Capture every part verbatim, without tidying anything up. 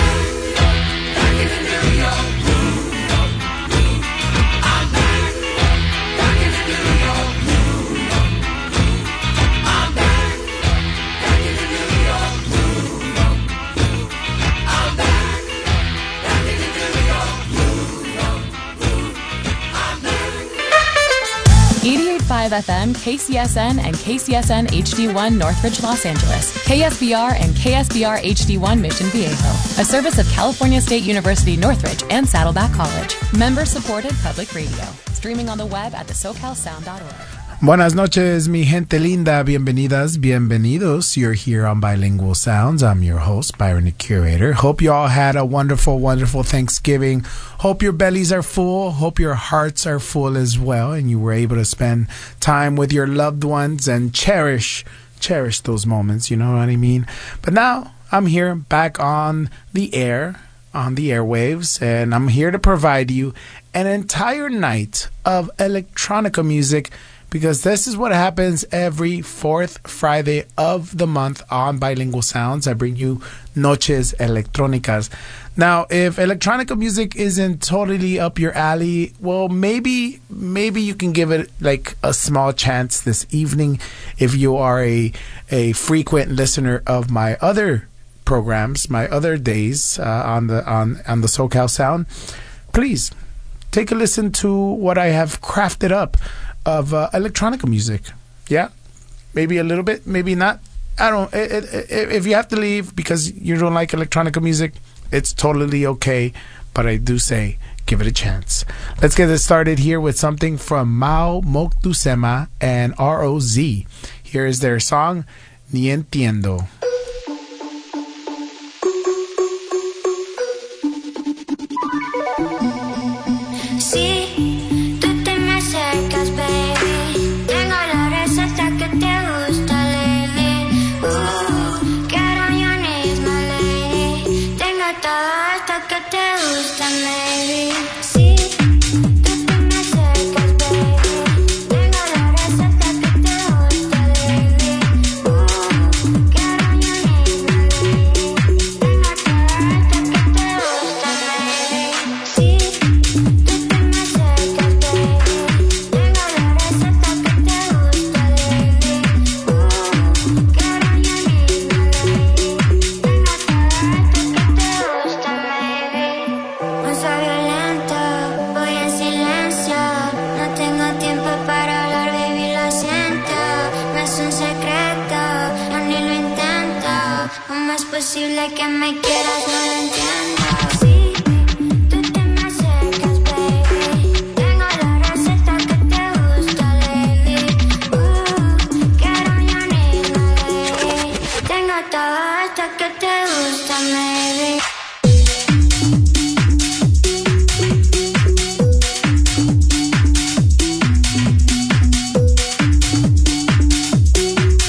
eighty-eight point five F M, K C S N, and K C S N H D one Northridge, Los Angeles, K S B R and K S B R H D one Mission Viejo, a service of California State University Northridge and Saddleback College. Member-supported public radio. Streaming on the web at the socal sound dot org. Buenas noches, mi gente linda. Bienvenidas, bienvenidos. You're here on Bilingual Sounds. I'm your host, Byron the Curator. Hope you all had a wonderful, wonderful Thanksgiving. Hope your bellies are full. Hope your hearts are full as well. And you were able to spend time with your loved ones and cherish, cherish those moments. You know what I mean? But now I'm here back on the air, on the airwaves, and I'm here to provide you an entire night of electronica music, because this is what happens every fourth Friday of the month on Bilingual Sounds. I bring you Noches Electrónicas. Now, if electronica music isn't totally up your alley, well, maybe maybe you can give it like a small chance this evening if you are a, a frequent listener of my other programs, my other days uh, on the on, on the SoCal Sound. Please take a listen to what I have crafted up of uh, electronica music. Yeah, maybe a little bit, maybe not. I don't. It, it, it, if you have to leave because you don't like electronica music, it's totally okay. But I do say, give it a chance. Let's get it started here with something from Mau Moctezuma and R O Z. Here is their song, Ni Entiendo.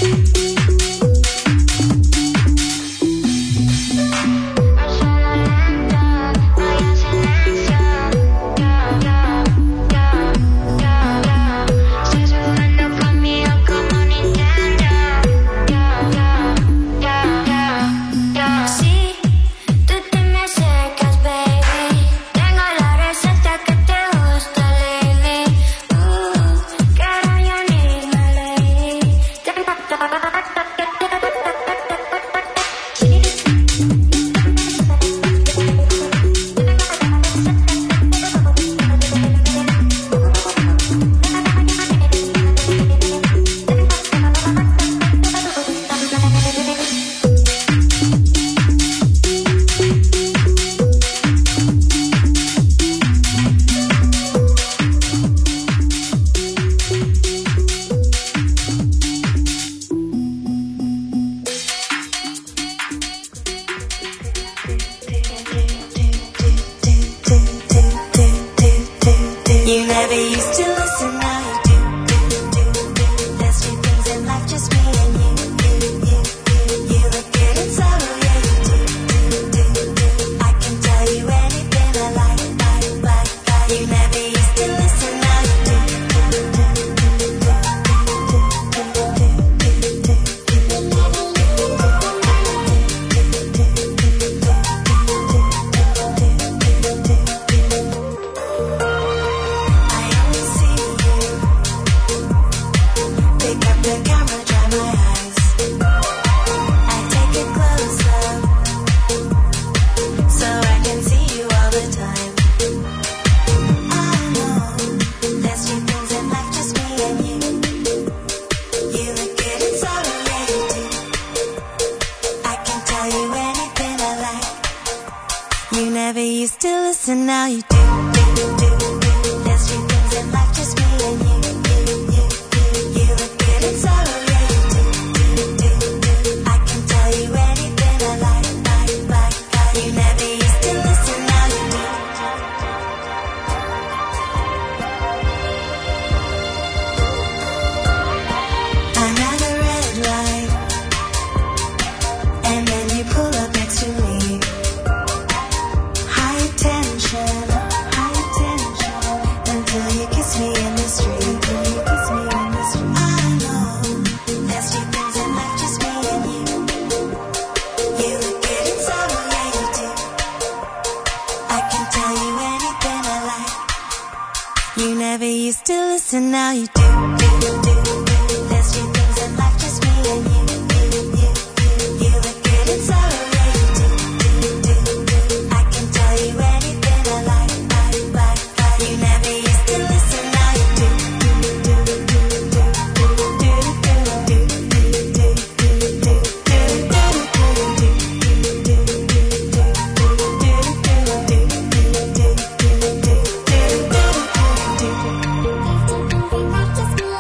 Solo You never used to listen, now you do, do, do, do. There's few things in life, just me and you, you, you, you. You look good and so, yeah, you do, do, do, do. I can tell you anything I like, like, like, like. You never used to listen, now you do, do, do, do, do, do, do, do, do, and now you do, do, do, do. There's few things in life, just me and you, you, you, you. You look good and so, yeah, you do, do, do, do. I can tell you anything I like, like, like, like. You never used to listen, now you do. I'm at a red light, and then you pull up next to me. High tension, high tension, until you kiss me in the street, until you kiss me in the street. I know, there's few things in life, just me and you. You look good and so, yeah, you do. I can tell you anything I like. You never used to listen, now you do, do, do, do. There's few things in life, just me and you, you, you, you. You look good and so, yeah, you do, do, do, do. I can tell you anything I like, like, like, like. You never used to listen, now you do, do, do, do, do, do, do, do, do, do, do, do, do, do, do.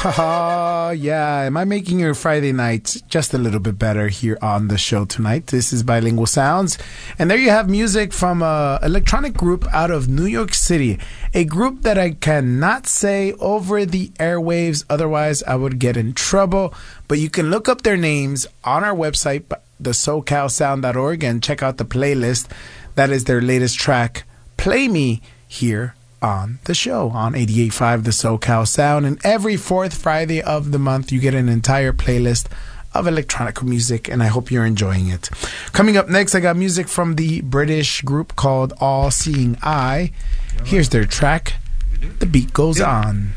Oh, yeah. Am I making your Friday nights just a little bit better here on the show tonight? This is Bilingual Sounds. And there you have music from an electronic group out of New York City. A group that I cannot say over the airwaves, otherwise I would get in trouble. But you can look up their names on our website, the socal sound dot org, and check out the playlist. That is their latest track, Play Me, here on the show on eighty-eight point five The SoCal Sound. And every fourth Friday of the month, you get an entire playlist of electronic music, and I hope you're enjoying it. Coming up next, I got music from the British group called All Seeing Eye. Here's their track, The Beat Goes On.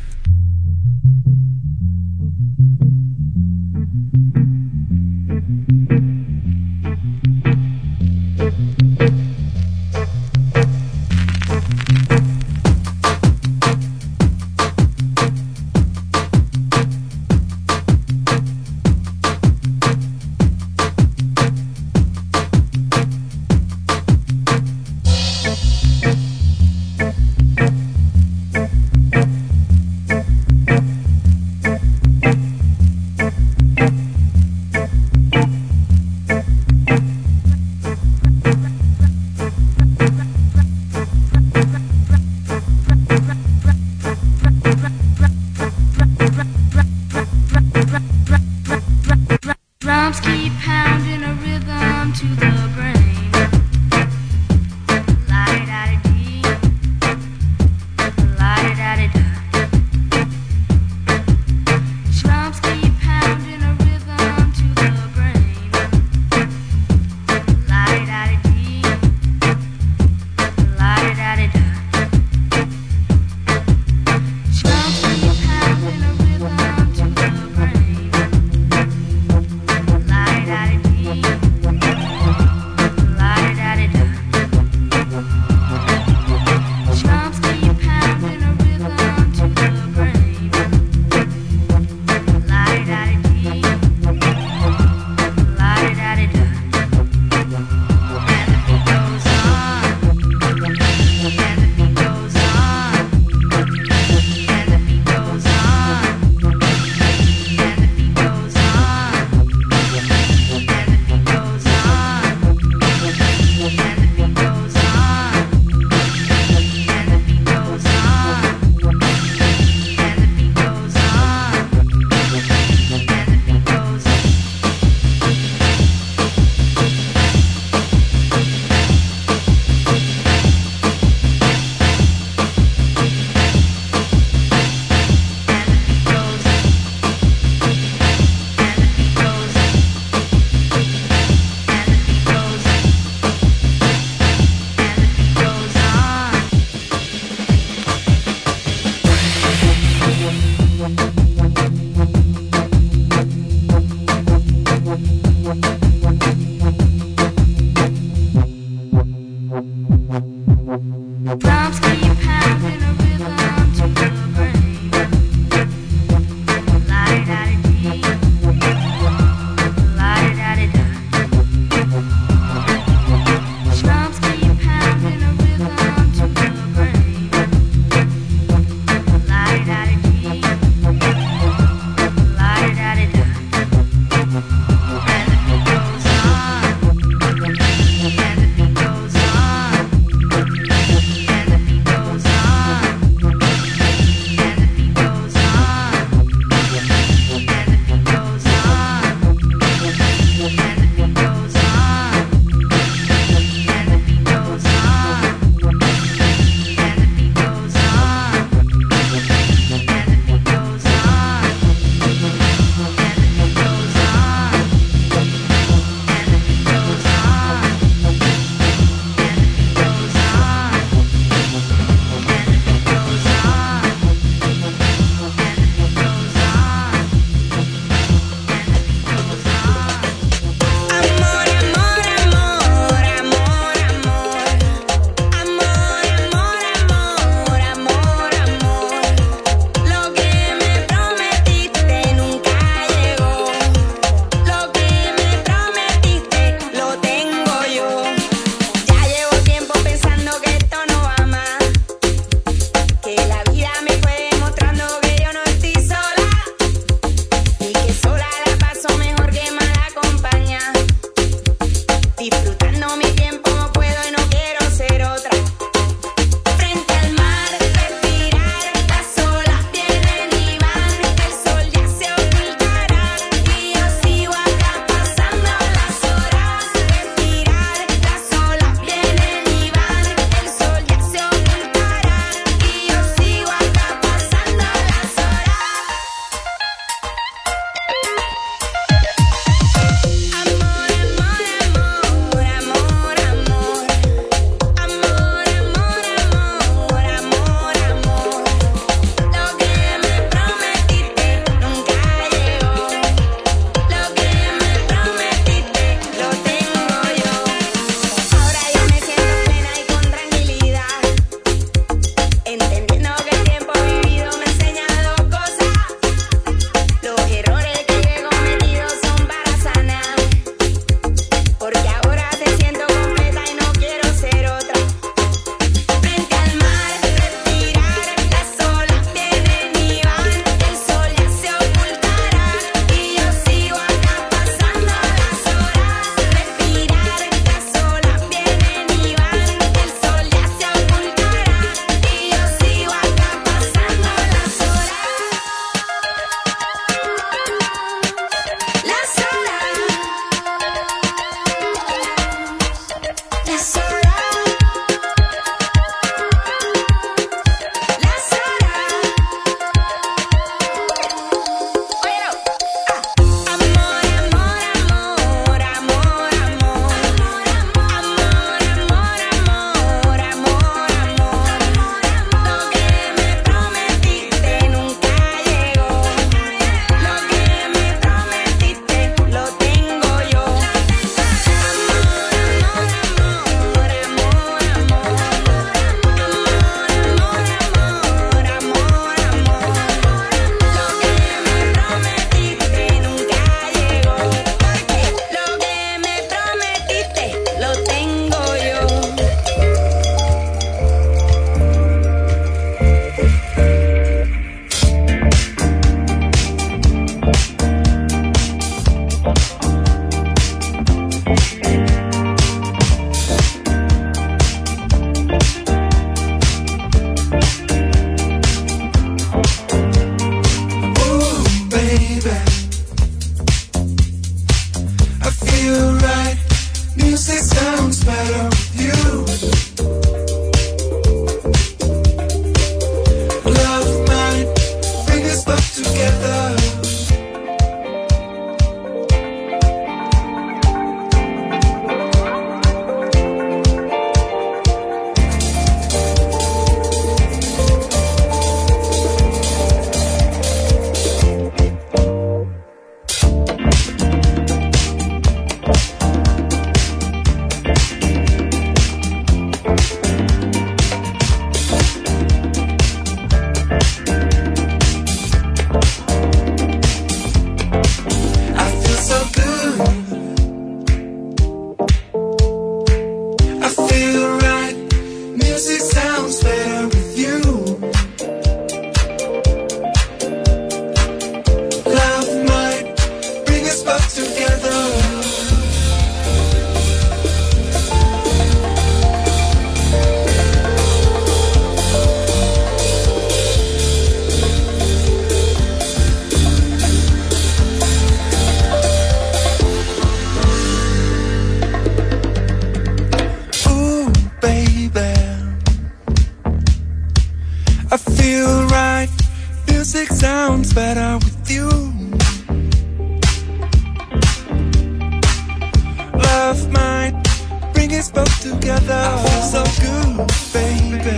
together so good, baby.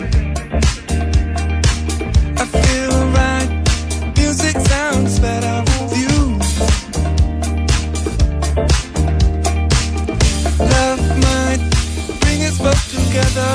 I feel right. Music sounds better with you. Love might bring us both together.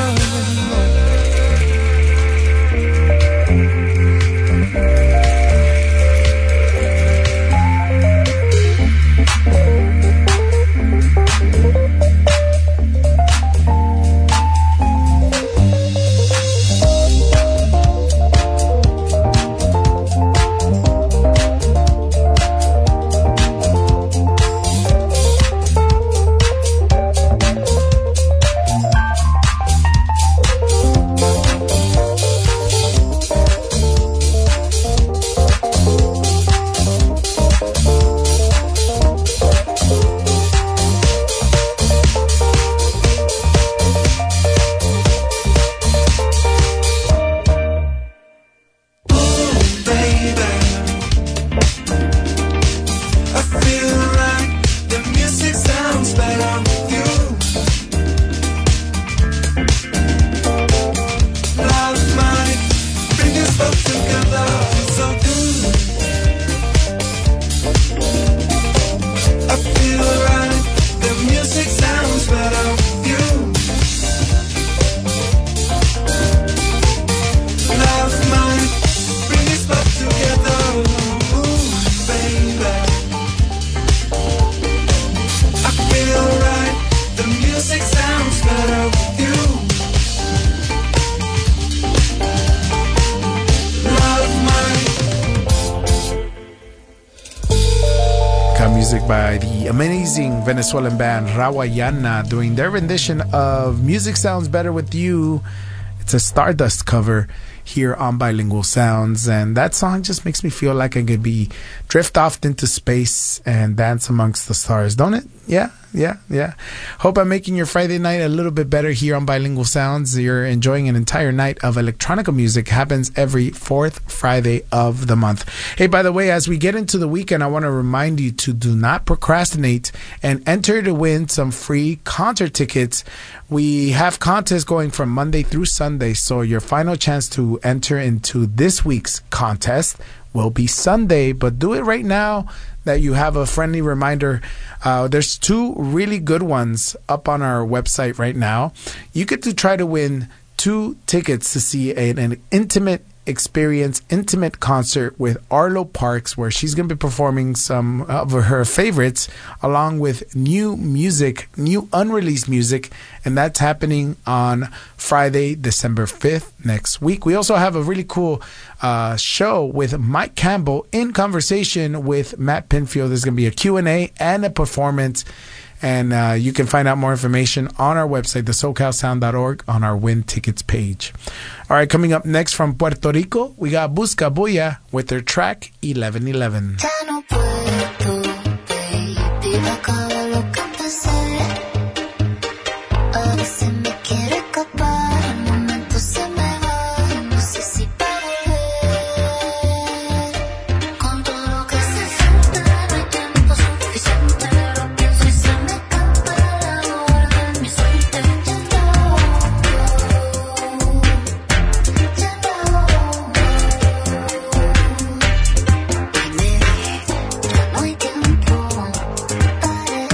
Music by the amazing Venezuelan band Rawayana doing their rendition of Music Sounds Better With You. It's a Stardust cover here on Bilingual Sounds, and that song just makes me feel like I could be drift off into space and dance amongst the stars, don't it? Yeah, yeah, yeah. Hope I'm making your Friday night a little bit better here on Bilingual Sounds. You're enjoying an entire night of electronica music. Happens every fourth Friday of the month. Hey, by the way, as we get into the weekend, I want to remind you to do not procrastinate and enter to win some free concert tickets. We have contests going from Monday through Sunday, so your final chance to enter into this week's contest will be Sunday, but do it right now that you have a friendly reminder. Uh, there's two really good ones up on our website right now. You get to try to win two tickets to see an, an intimate experience, intimate concert with Arlo Parks, where she's going to be performing some of her favorites along with new music, new unreleased music, and that's happening on Friday, December fifth, next week. We also have a really cool uh, show with Mike Campbell in conversation with Matt Pinfield. There's going to be a Q and A and a performance. And uh, you can find out more information on our website, the socal sound dot org, on our win tickets page. All right, coming up next from Puerto Rico, we got Busca Bulla with their track eleven eleven. Ya no puedo, baby, acabar lo que empecé. A veces me quiero escapar, al momento se me va y no sé si para volver. Con todo lo que se siente, no hay tiempo suficiente. Lo pienso y se me escapa la hora de mi suerte. Ya no, ya no. Y me dije, no hay tiempo para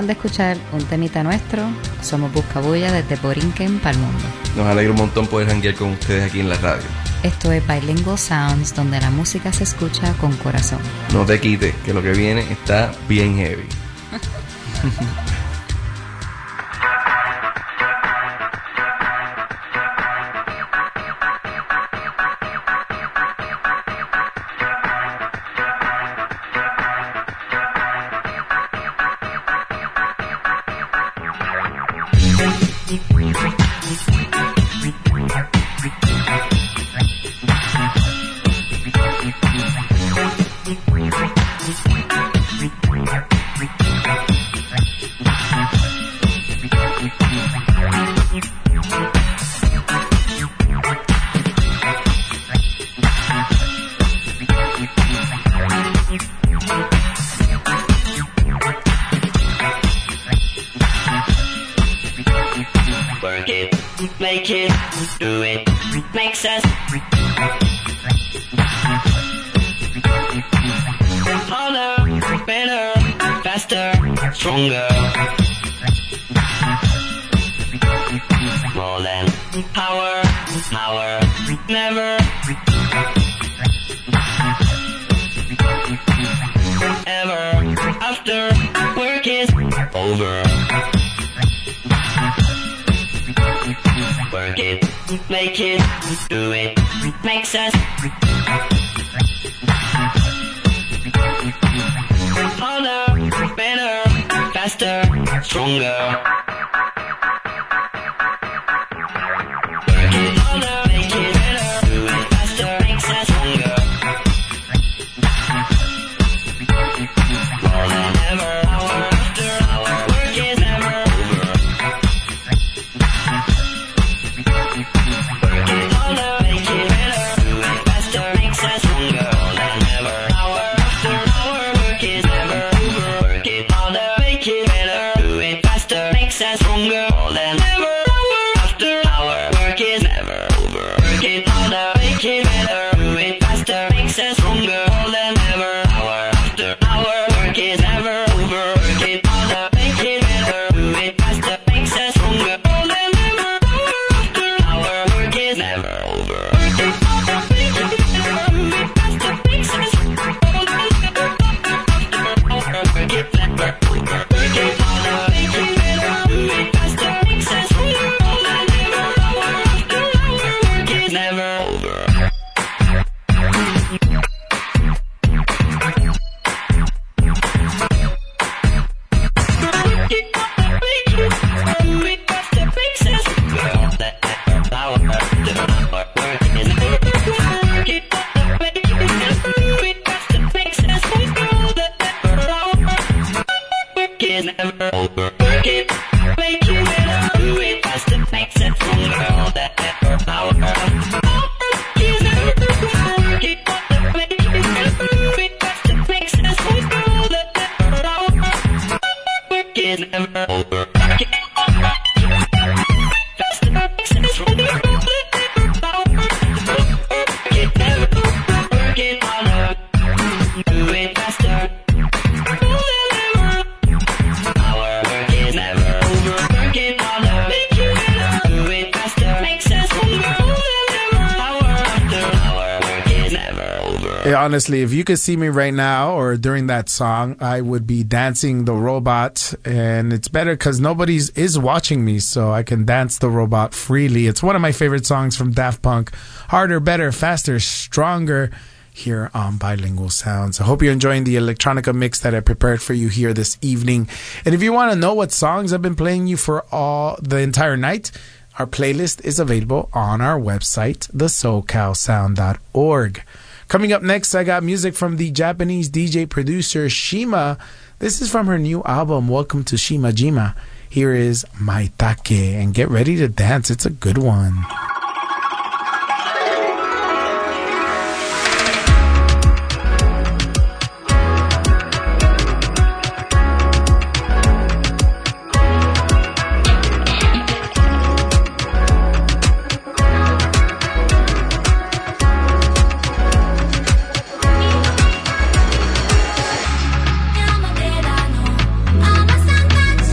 de escuchar un temita nuestro. Somos Buscabulla desde Borinquen para el mundo. Nos alegra un montón poder janguear con ustedes aquí en la radio. Esto es Bilingual Sounds, donde la música se escucha con corazón. No te quites, que lo que viene está bien heavy. Make it, do it, makes us harder, better, faster, stronger. More than power, power, never. Ever, after work is over. Work it, make it, do it, makes us harder, better, faster, stronger. Work it harder, make it better, do it faster, makes us stronger. More than ever, hour after hour, work is never over. Work it harder, make it better, do it faster, makes us stronger. More than ever, hour after hour, work is never over. Work it harder, make it better, do it faster, makes us stronger. More than ever, hour after hour, work is never over. Work it harder, make it better, do it faster, makes us stronger. More than ever, hour after hour, work is never over. Work it harder, make it better, do it faster, makes us stronger. More than ever, hour after hour, work is never over. Work it harder, make it better, do it faster, makes us stronger. More than ever, hour after hour, work is never over. Work it harder, make it better, do it faster, makes us stronger. More than ever, hour after hour, work is never over. Never over. Work it, make it better, do it faster, makes it stronger. All that effort, power, work is never over. Work it, make it better, do it faster, makes it stronger. All that effort, power, work is never over. Work it, faster, makes it stronger. All that effort, power, work it never over. Work it harder, do it faster. Yeah, honestly, if you could see me right now or during that song, I would be dancing the robot, and it's better because nobody's is watching me, so I can dance the robot freely. It's one of my favorite songs from Daft Punk. Harder, better, faster, stronger, here on Bilingual Sounds. I hope you're enjoying the electronica mix that I prepared for you here this evening. And if you want to know what songs I've been playing you for all the entire night, our playlist is available on our website, the socal sound dot org. Coming up next, I got music from the Japanese D J producer Shima. This is from her new album, Welcome to Shima Jima. Here is Maitake, and get ready to dance. It's a good one. Yamadera no Ama-san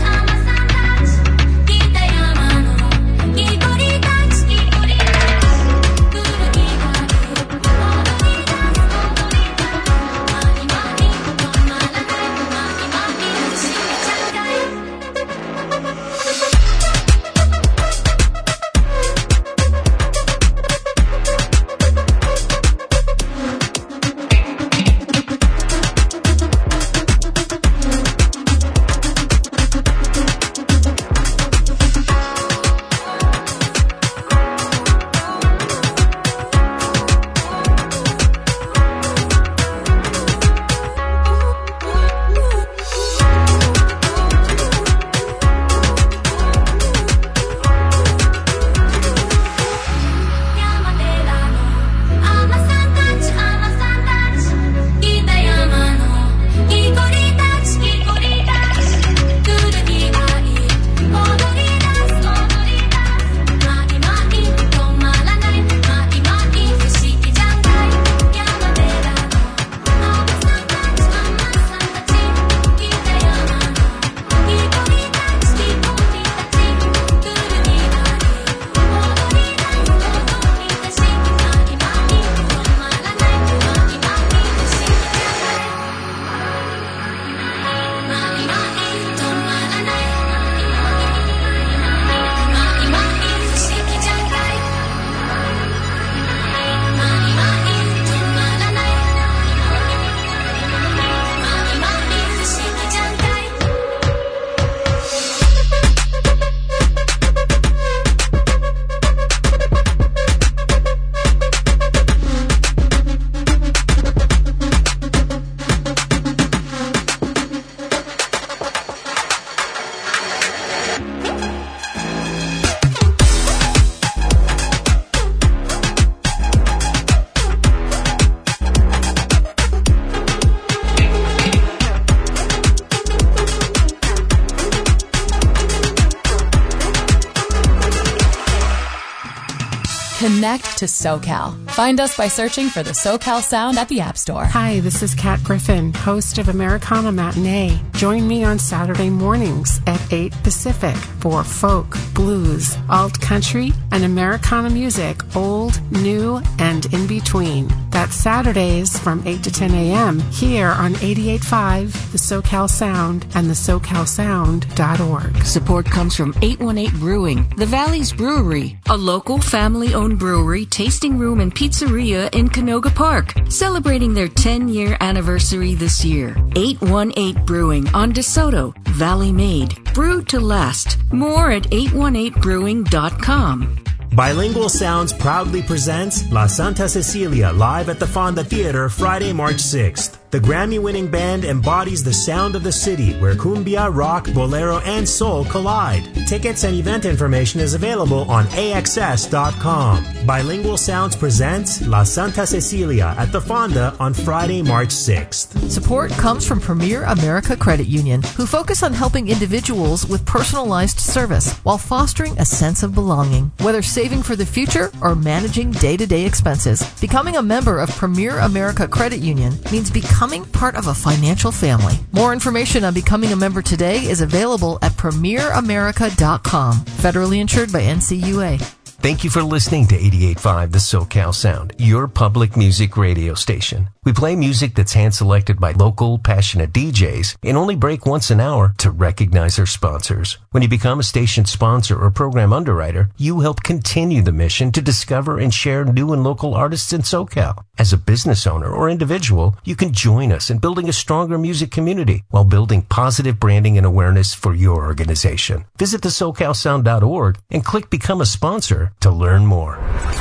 Connect to SoCal. Find us by searching for the SoCal Sound at the App Store. Hi, this is Kat Griffin, host of Americana Matinee. Join me on Saturday mornings at eight Pacific for folk, blues, alt country, and Americana music, old, new, and in between. That's Saturdays from eight to ten a.m. here on eighty-eight point five, the SoCal Sound, and the socal sound dot org. Support comes from eight one eight Brewing, the Valley's Brewery, a local family-owned brewery, tasting room, and pizzeria in Canoga Park, celebrating their ten-year anniversary this year. eight one eight Brewing on DeSoto, Valley Made, brewed to last. More at eight one eight brewing dot com. Bilingual Sounds proudly presents La Santa Cecilia live at the Fonda Theater Friday, March sixth. The Grammy-winning band embodies the sound of the city where cumbia, rock, bolero, and soul collide. Tickets and event information is available on A X S dot com. Bilingual Sounds presents La Santa Cecilia at the Fonda on Friday, March sixth. Support comes from Premier America Credit Union, who focus on helping individuals with personalized service while fostering a sense of belonging. Whether saving for the future or managing day-to-day expenses, becoming a member of Premier America Credit Union means becoming Becoming part of a financial family. More information on becoming a member today is available at premier america dot com. Federally insured by N C U A. Thank you for listening to eighty-eight point five The SoCal Sound, your public music radio station. We play music that's hand-selected by local, passionate D Js and only break once an hour to recognize our sponsors. When you become a station sponsor or program underwriter, you help continue the mission to discover and share new and local artists in SoCal. As a business owner or individual, you can join us in building a stronger music community while building positive branding and awareness for your organization. Visit the socal sound dot org and click Become a Sponsor to learn more.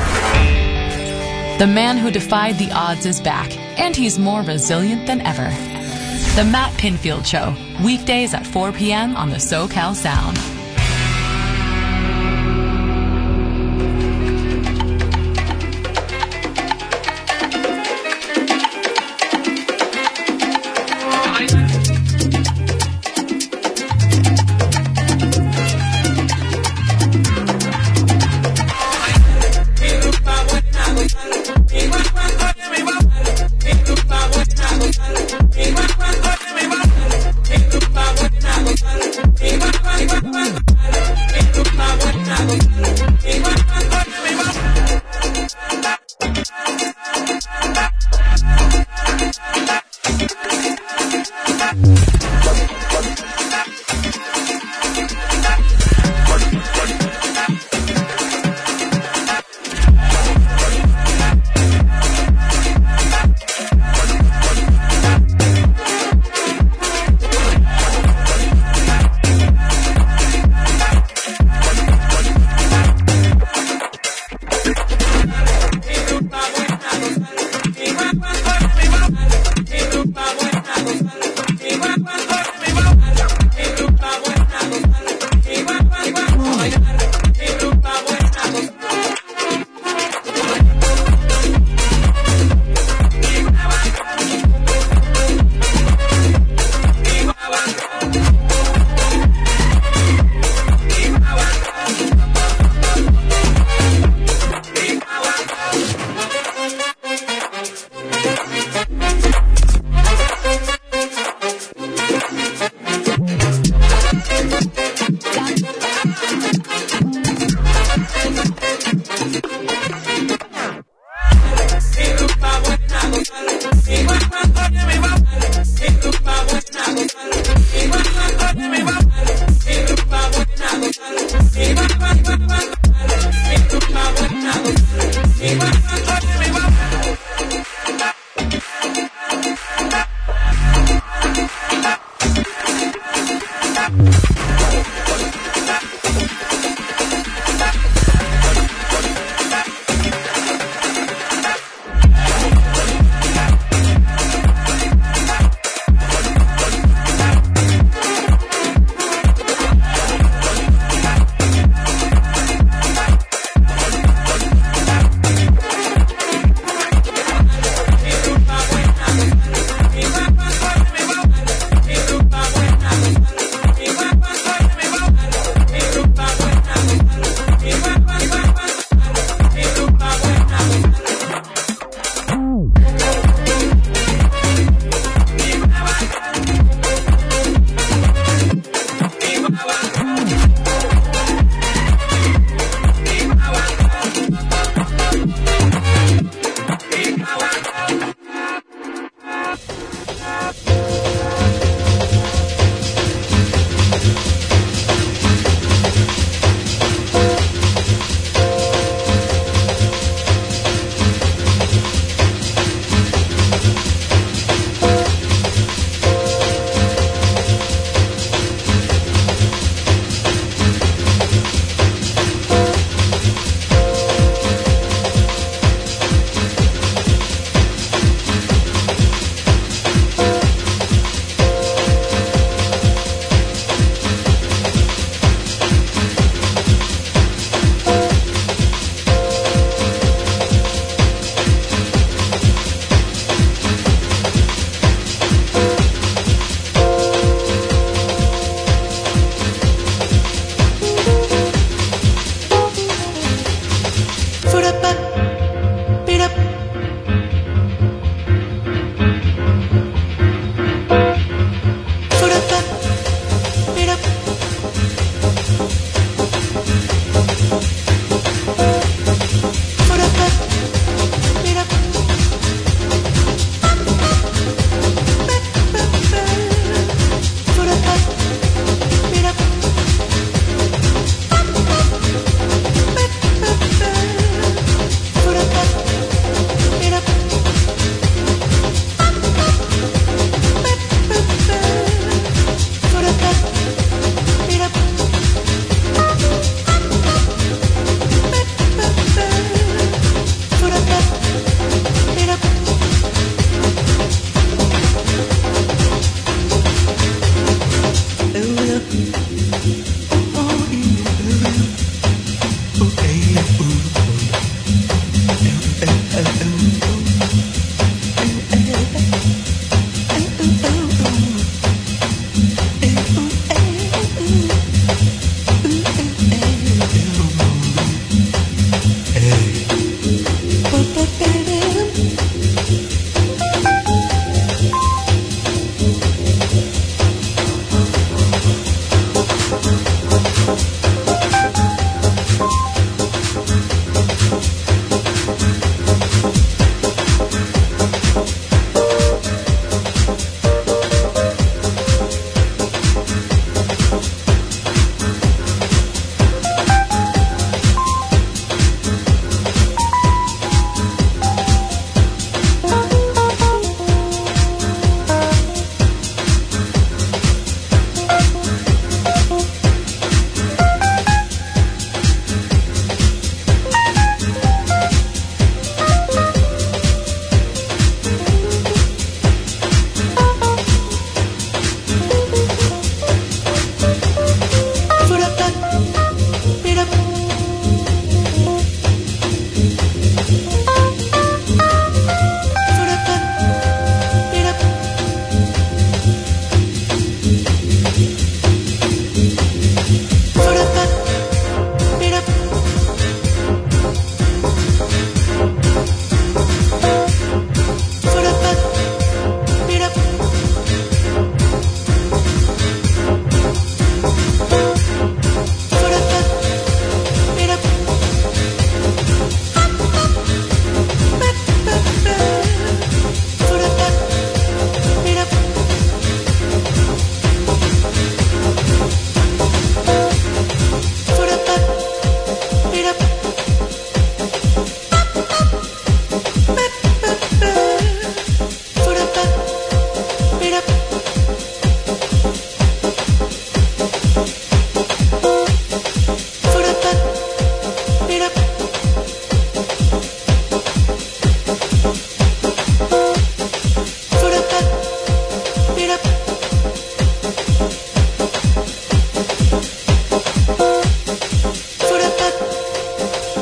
The man who defied the odds is back, and he's more resilient than ever. The Matt Pinfield Show, weekdays at four p.m. on the SoCal Sound. Igual cuando me va,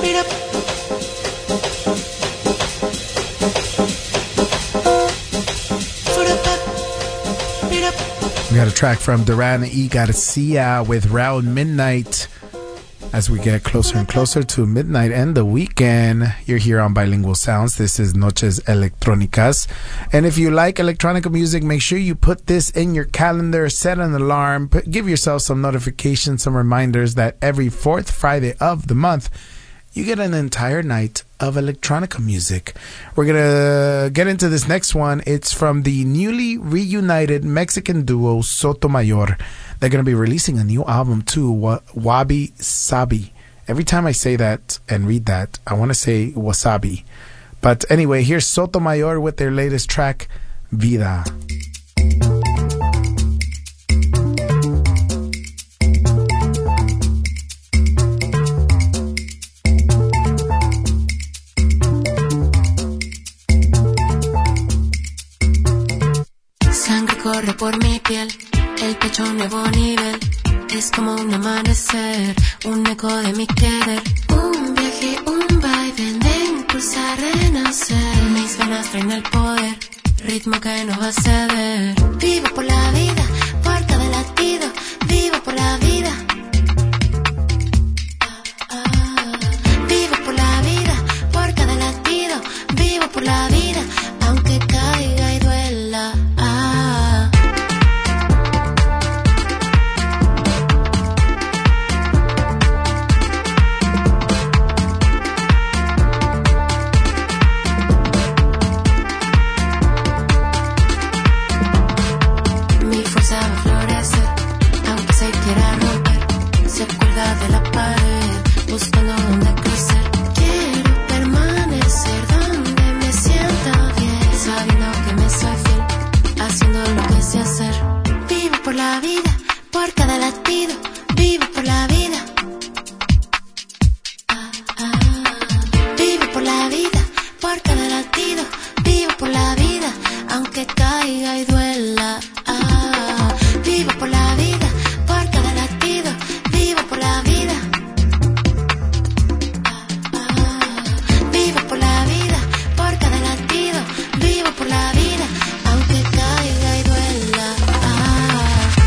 beat up. Foot up, up, beat up. We got a track from Duran y Garcia with Round Midnight. As we get closer and closer to midnight and the weekend, you're here on Bilingual Sounds. This is Noches Electrónicas. And if you like electronic music, make sure you put this in your calendar, set an alarm, put, give yourself some notifications, some reminders that every fourth Friday of the month, you get an entire night of electronica music. We're going to get into this next one. It's from the newly reunited Mexican duo Sotomayor. They're going to be releasing a new album too, Wabi Sabi. Every time I say that and read that, I want to say wasabi. But anyway, here's Sotomayor with their latest track, Vida. Sangre corre por mi piel, el pecho a un nuevo nivel. Es como un amanecer, un eco de mi querer. Un viaje, un vaivén de impulsar, renacer. Mis venas traen el poder, ritmo que no va a ceder. Vivo por la vida, por cada latido. Vivo por la vida. Ah, ah. Vivo por la vida, por cada latido. Vivo por la vida, aunque caiga y duela. Ah. Mi fuerza va a florecer, aunque se quiera romper. Se acuerda de la pared, buscando donde crecer. Quiero permanecer donde me sienta bien, sabiendo que me soy fiel, haciendo lo que sé hacer. Vivo por la vida, por cada latido. Vivo por la vida. Ah, ah. Vivo por la vida, por cada latido. Vivo por la vida, aunque caiga y duela. Ah, vivo por la vida, por cada latido. Vivo por la vida. Ah, ah. Vivo por la vida, por cada latido. Vivo por la vida, aunque caiga y duela. Ah.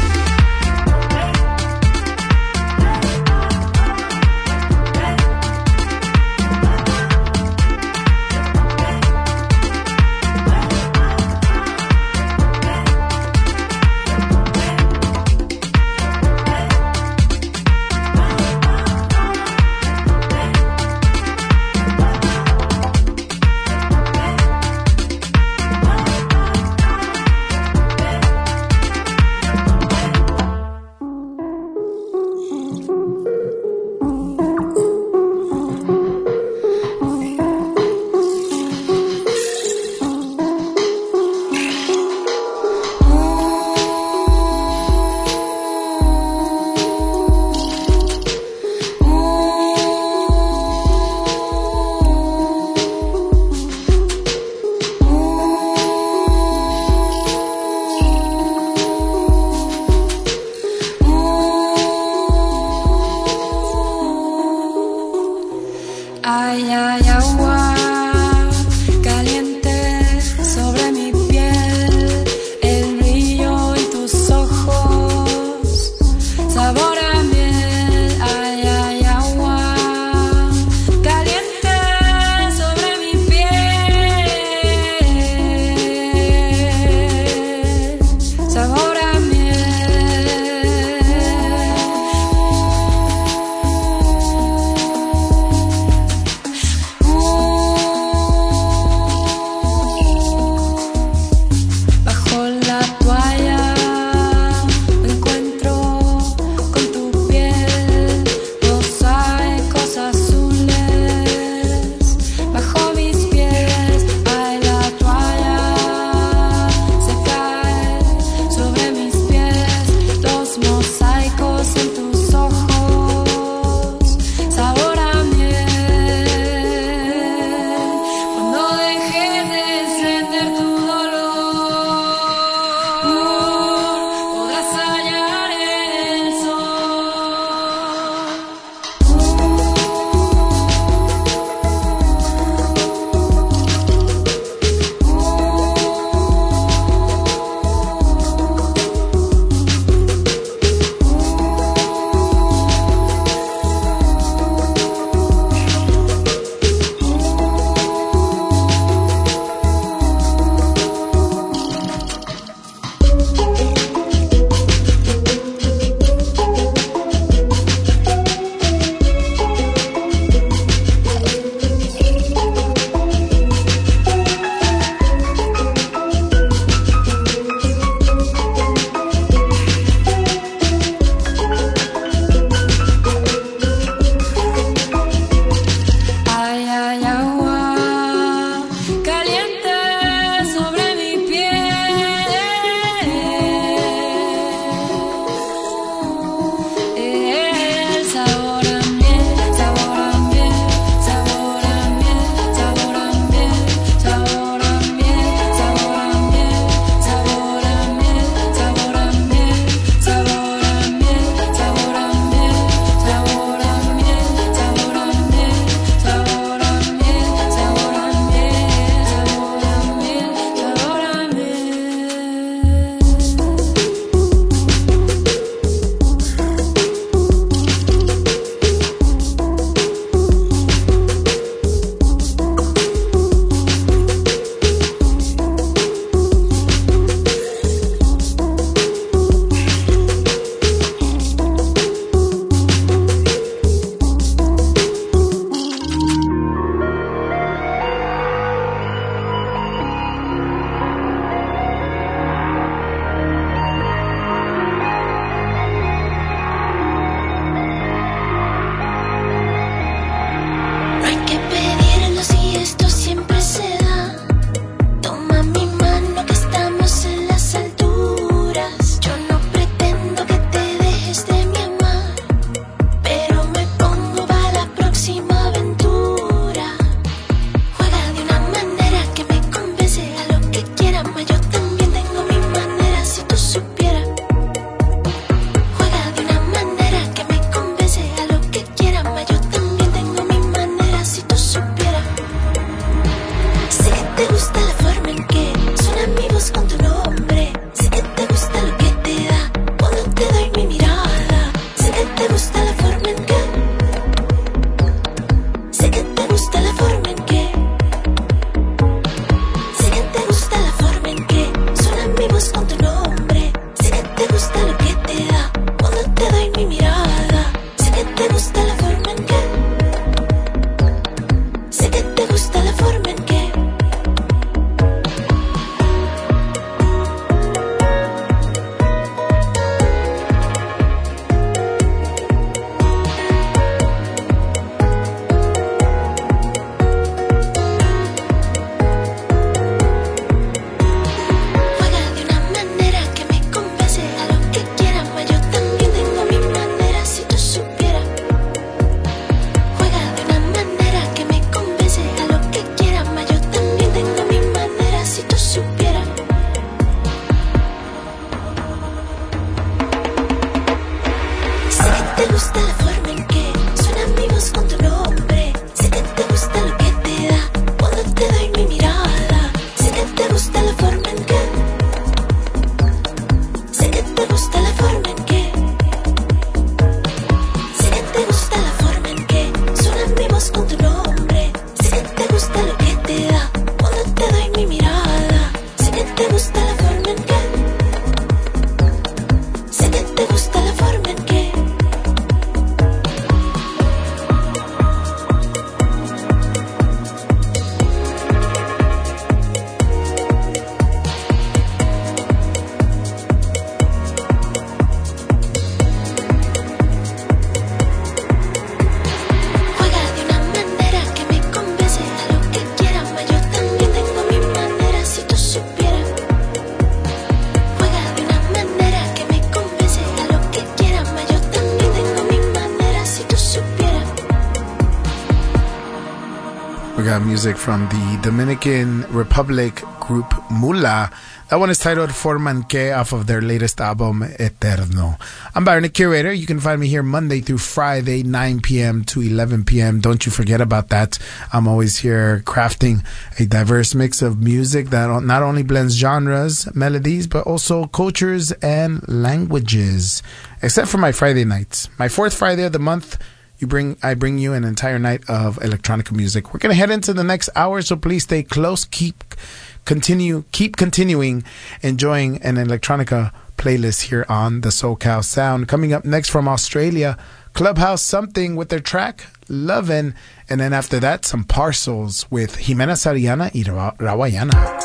Ay, ay, agua caliente sobre mi piel, el brillo en tus ojos, sabor a miel. Ay, ay, agua caliente sobre mi piel, sabor a miel. We got music from the Dominican Republic group Mula. That one is titled Forman Que off of their latest album, Eterno. I'm Byron, the Curator. You can find me here Monday through Friday, nine p.m. to eleven p.m. Don't you forget about that. I'm always here crafting a diverse mix of music that not only blends genres, melodies, but also cultures and languages. Except for my Friday nights. My fourth Friday of the month, You bring, I bring you an entire night of electronica music. We're going to head into the next hour, so please stay close. Keep continue, keep continuing enjoying an electronica playlist here on the SoCal Sound. Coming up next from Australia, Clubhouse Something with their track Lovin', and then after that, some Parcels with Jimena Sariana y Ra- Rawayana.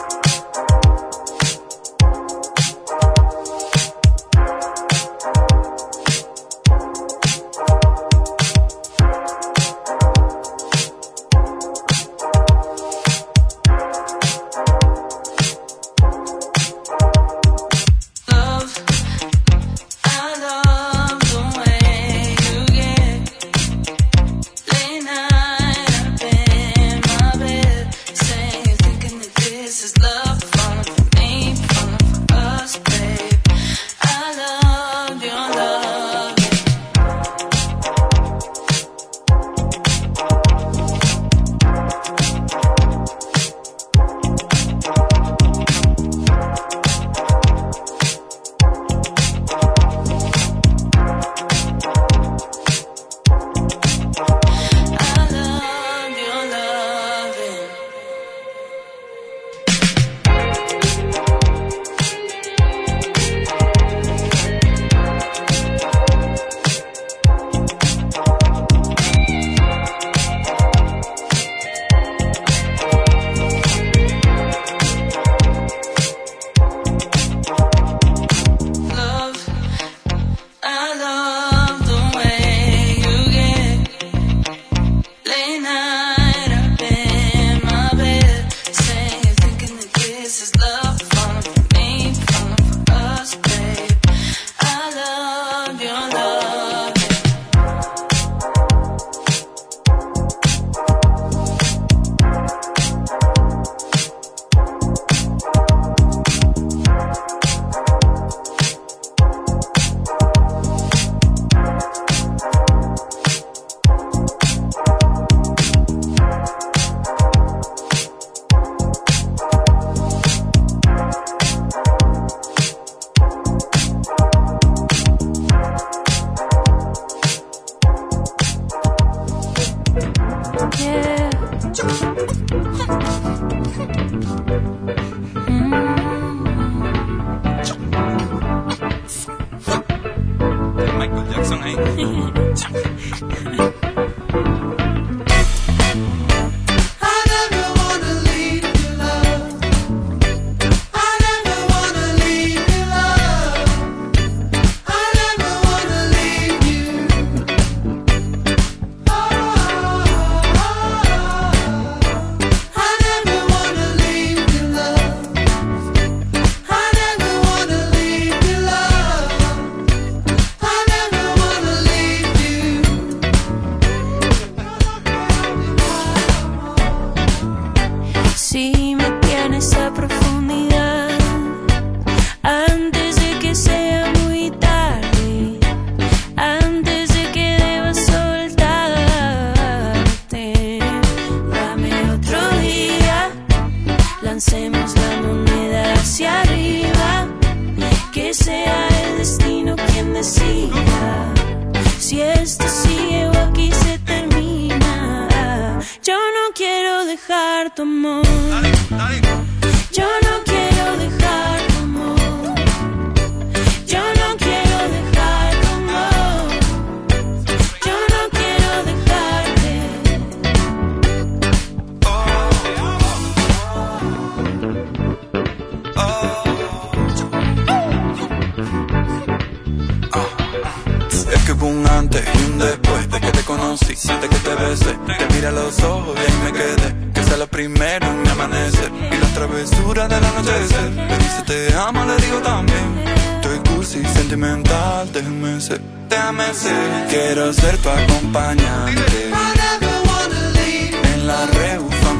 Quiero ser tu acompañante en la reunión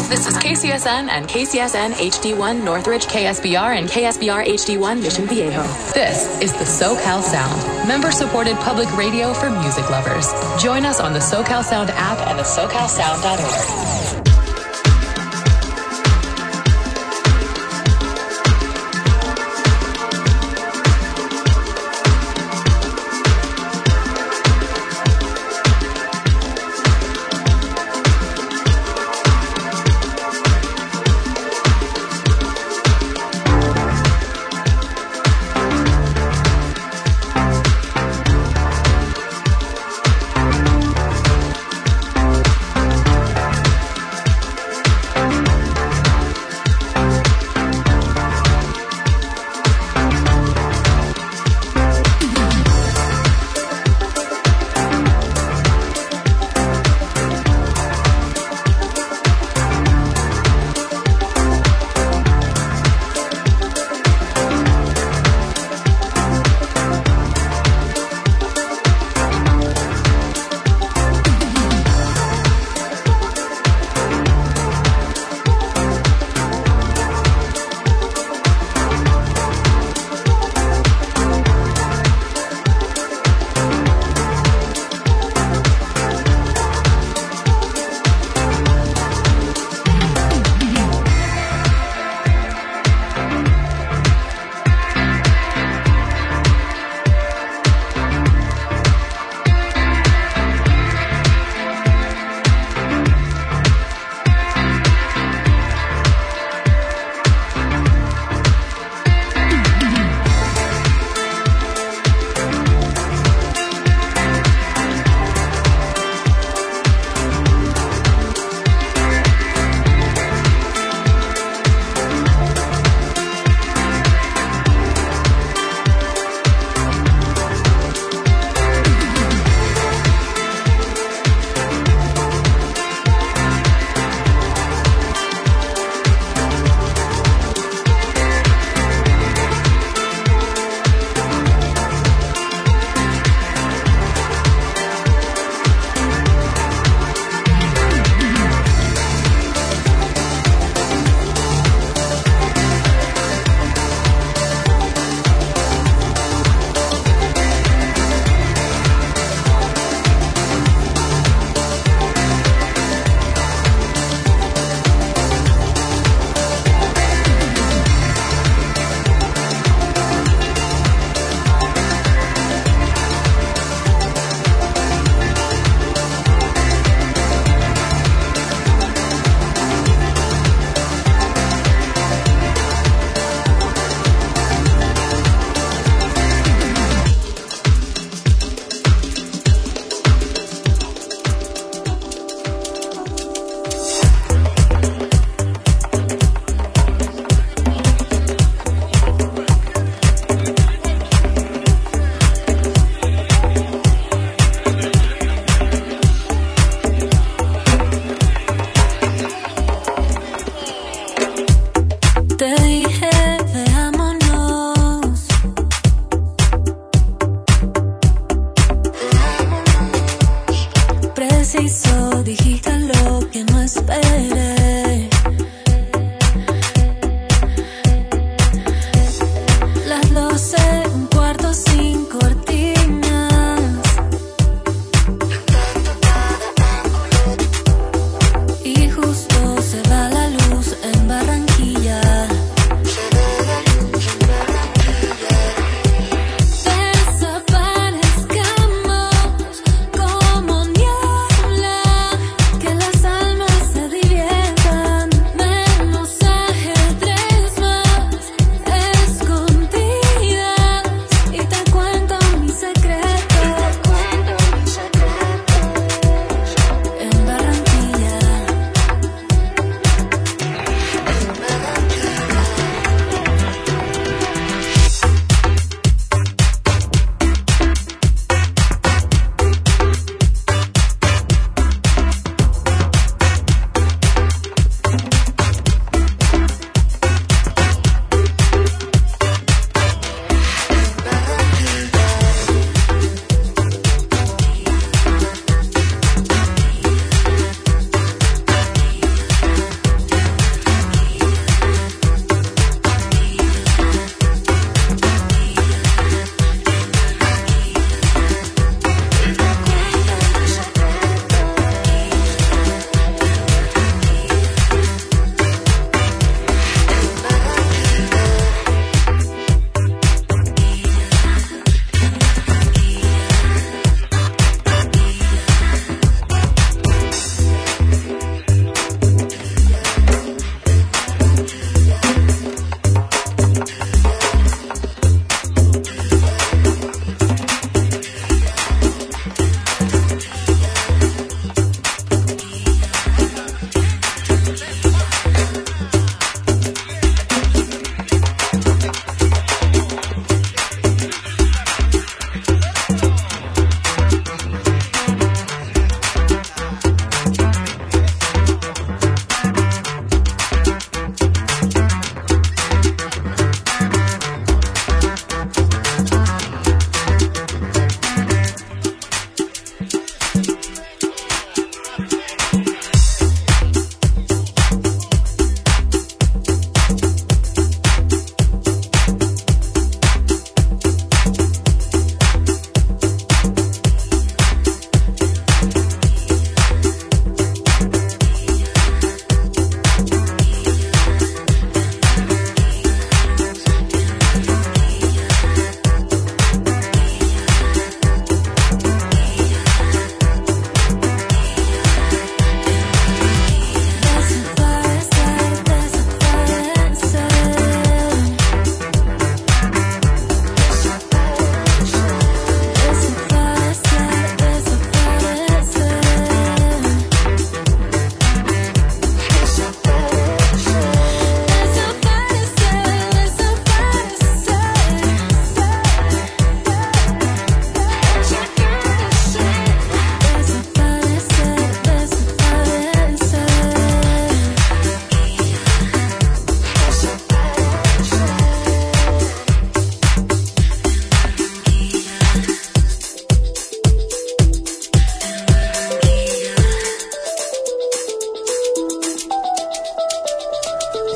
This is K C S N and K C S N H D one Northridge, K S B R, and K S B R H D one Mission Viejo. This is the SoCal Sound, member-supported public radio for music lovers. Join us on the SoCal Sound app and the socal sound dot org.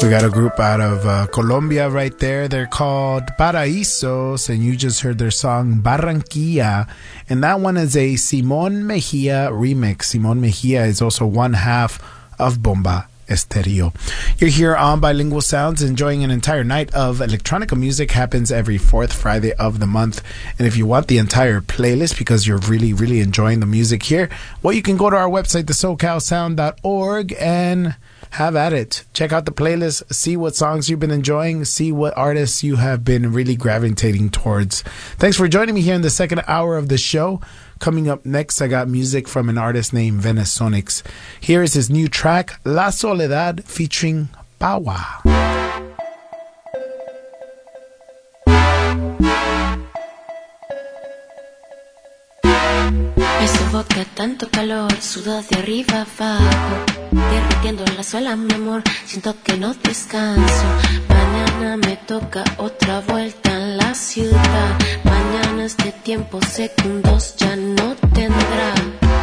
We got a group out of uh, Colombia right there. They're called Paraísos, and you just heard their song Barranquilla. And that one is a Simón Mejía remix. Simón Mejía is also one half of Bomba Estéreo. You're here on Bilingual Sounds, enjoying an entire night of electronica music. Happens every fourth Friday of the month. And if you want the entire playlist because you're really, really enjoying the music here, well, you can go to our website, the socal sound dot org, and have at it. Check out the playlist, see what songs you've been enjoying, see what artists you have been really gravitating towards. Thanks for joining me here in the second hour of the show. Coming up next, I got music from an artist named Venesonics. Here is his new track, La Soledad, featuring Paua. Me sofoca tanto calor, sudo de arriba abajo, derritiendo la suela, mi amor, siento que no descanso. Mañana me toca otra vuelta en la ciudad. Mañana este tiempo segundos ya no tendrá.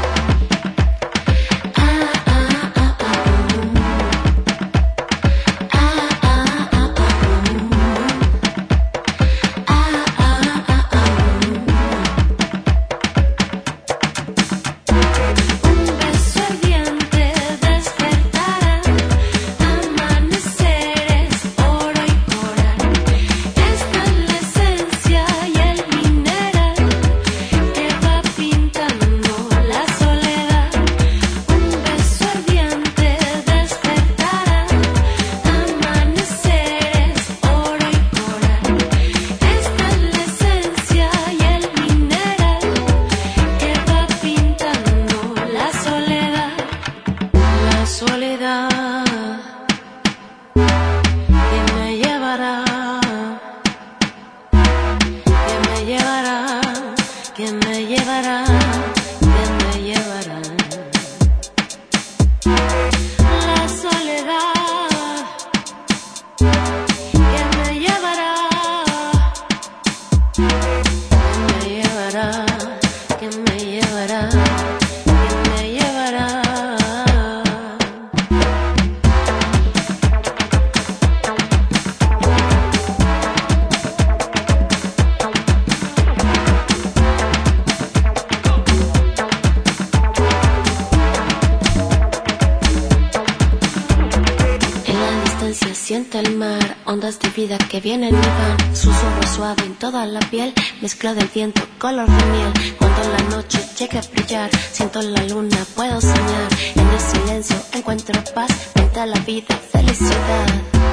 Que vienen y van, susurro suave en toda la piel, mezcla del viento, color de miel. Cuando la noche llega a brillar, siento la luna, puedo soñar. En el silencio encuentro paz, venta la vida, felicidad.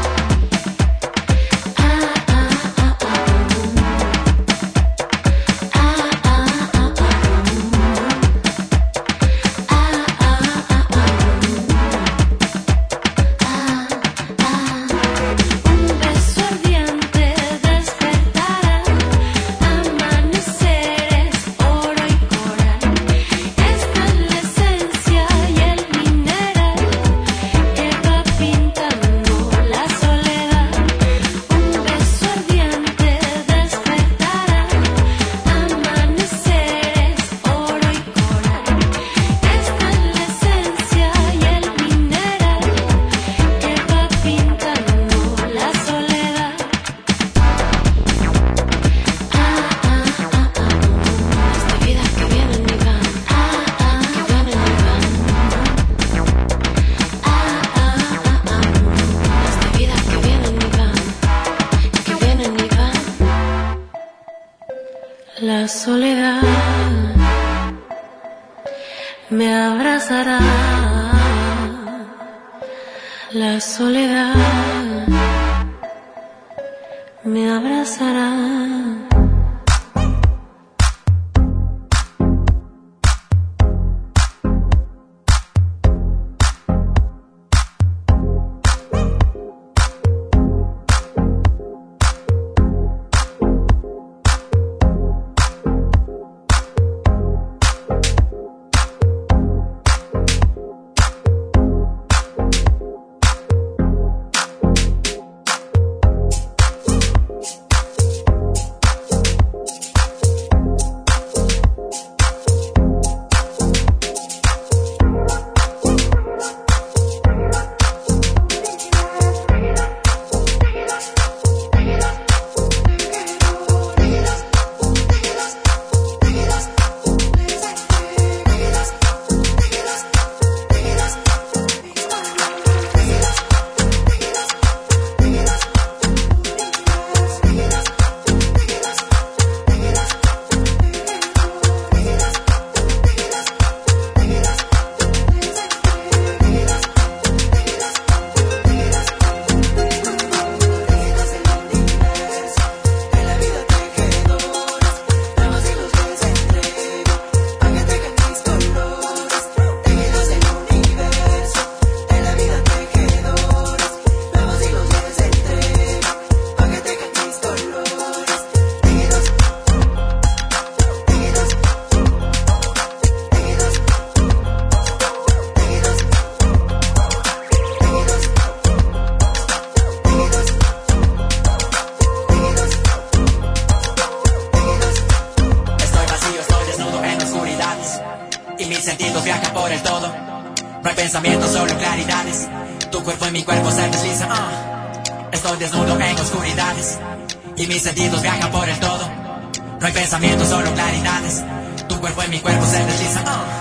La soledad me abrazará, la soledad me abrazará. cuerpo en mi cuerpo se desliza. ah. Estoy desnudo en oscuridades y mis sentidos viajan por el todo. No hay pensamientos, solo claridades. Tu cuerpo en mi cuerpo se desliza. ah.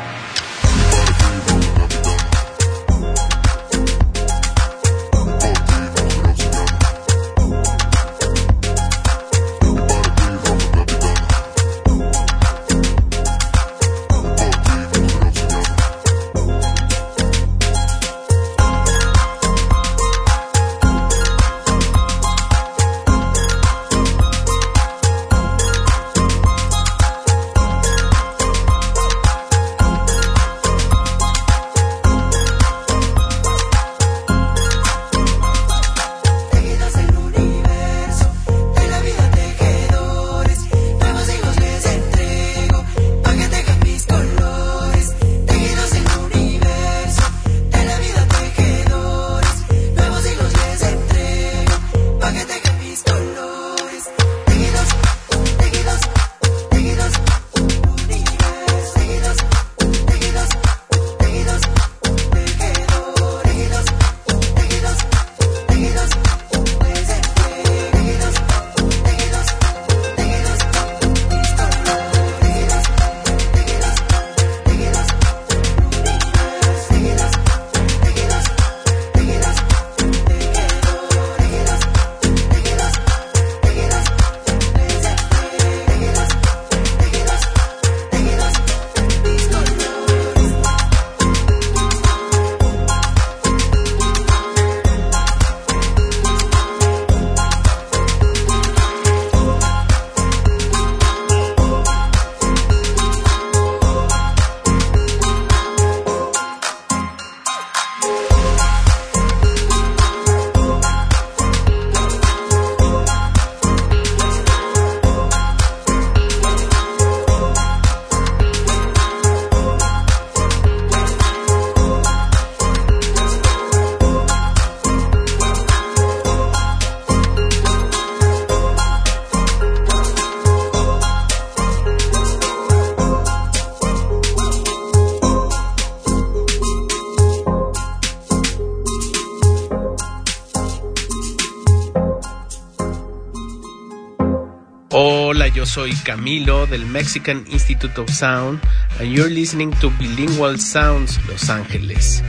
Hola, yo soy Camilo del Mexican Institute of Sound and you're listening to Bilingual Sounds Los Ángeles.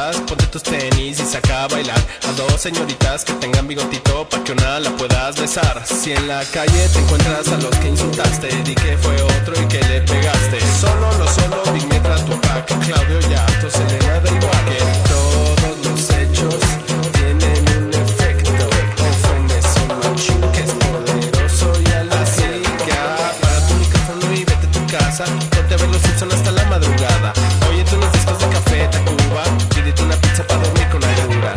estás, ponte tus tenis y saca a bailar a dos señoritas que tengan bigotito pa' que una la puedas besar. Si en la calle te encuentras a los que insultaste, di que fue otro y que le pegaste. Solo, no solo, Big Metra, Tupac, Claudio Yato, Selena Del Iguaque. Todos los hechos tienen un efecto. Ofendes a un machín que es poderoso y a la ciega. Apaga tu micrófono y vete a tu casa. Ponte a ver los Simpsons hasta la madrugada. Óyete unos discos de Café Tacuba. Pídete una pizza para dormir con ayuda.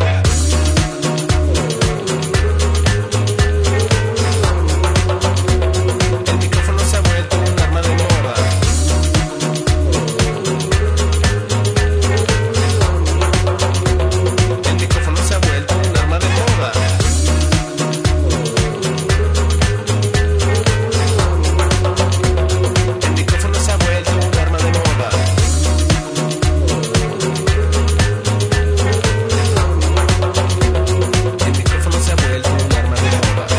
El micrófono se ha vuelto un arma de moda. El micrófono se ha vuelto un arma de moda. El micrófono se ha vuelto un arma de moda. El micrófono se ha vuelto un arma de moda.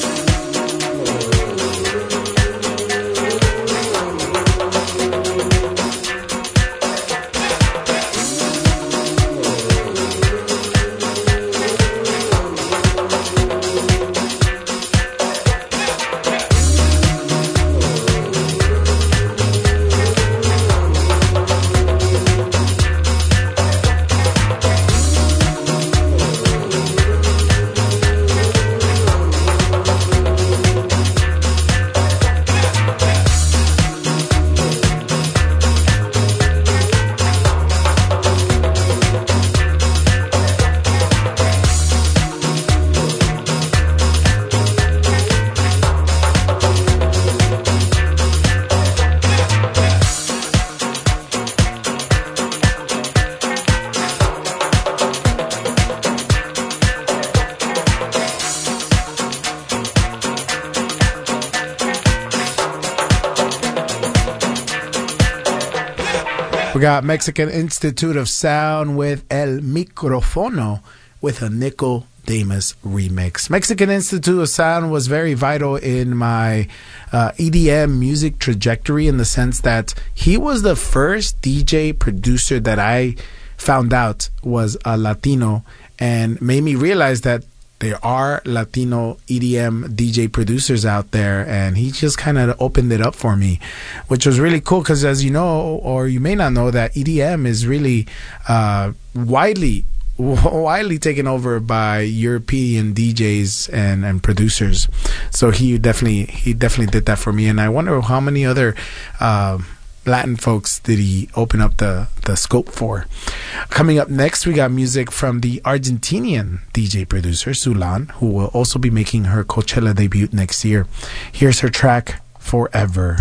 We got Mexican Institute of Sound with El Microfono with a Nickel Damus remix. Mexican Institute of Sound was very vital in my uh, E D M music trajectory in the sense that he was the first D J producer that I found out was a Latino and made me realize that there are Latino E D M D J producers out there, and he just kind of opened it up for me, which was really cool because, as you know, or you may not know, that E D M is really uh, widely widely taken over by European D Js and, and producers. So he definitely he definitely did that for me, and I wonder how many other uh, Latin folks did he open up the, the scope for. Coming up next, we got music from the Argentinian D J producer, Sulan, who will also be making her Coachella debut next year. Here's her track, Forever.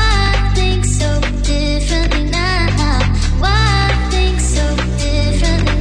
Differently now. Why think so differently?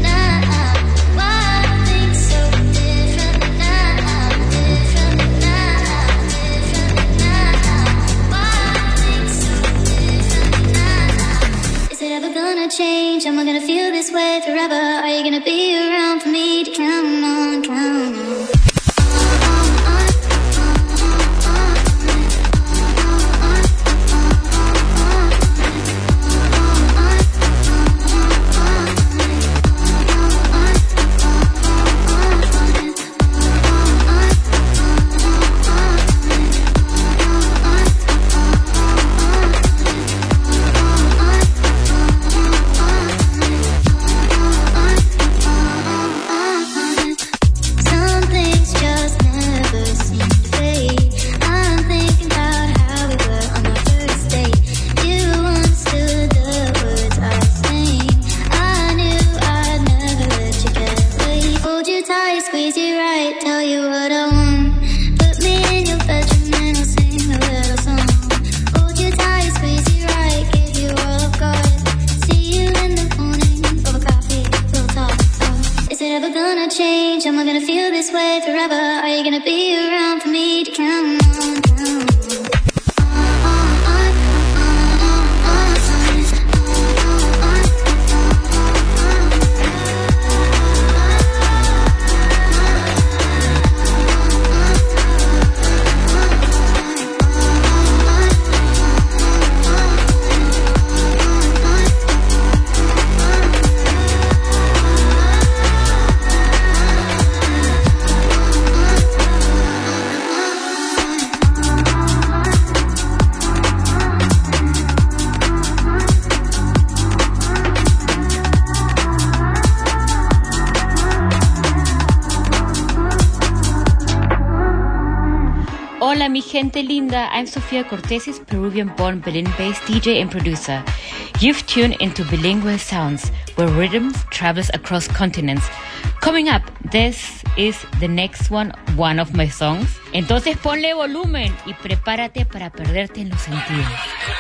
Hola, mi gente linda. I'm Sofia Cortesis, Peruvian-born Berlin-based D J and producer. You've tuned into Bilingual Sounds, where rhythms travels across continents. Coming up, this is the next one, one of my songs. Entonces ponle volumen y prepárate para perderte en los sentidos.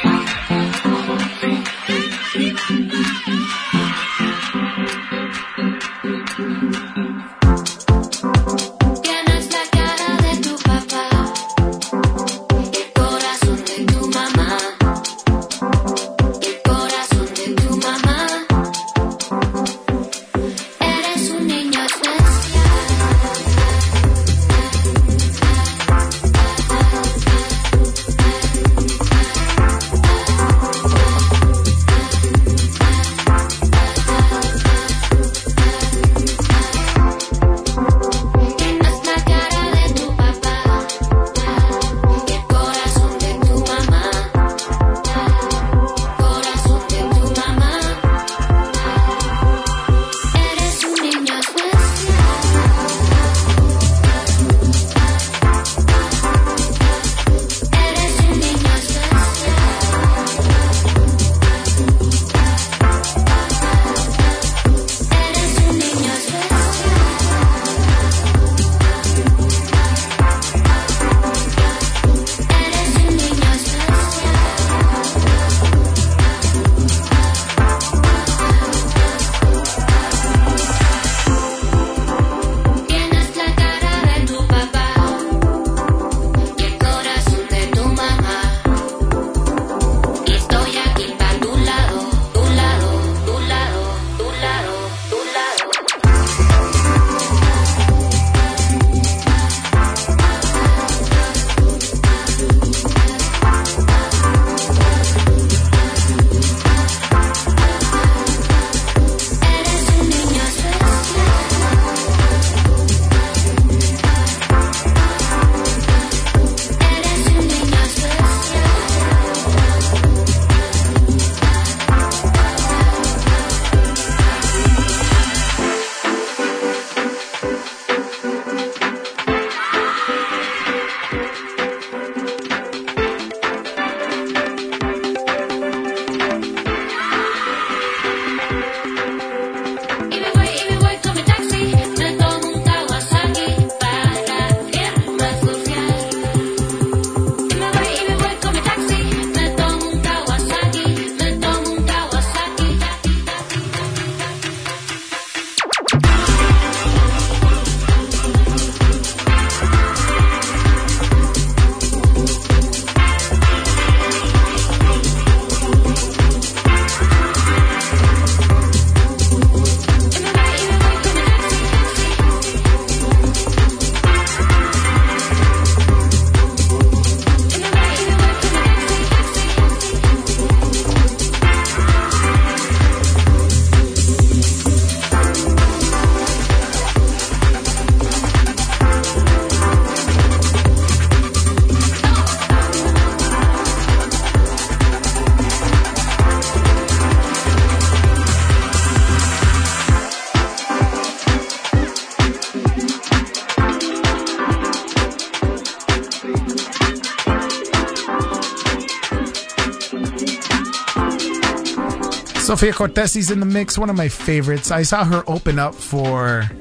Sofia Cortesis in the mix, one of my favorites. I saw her open up for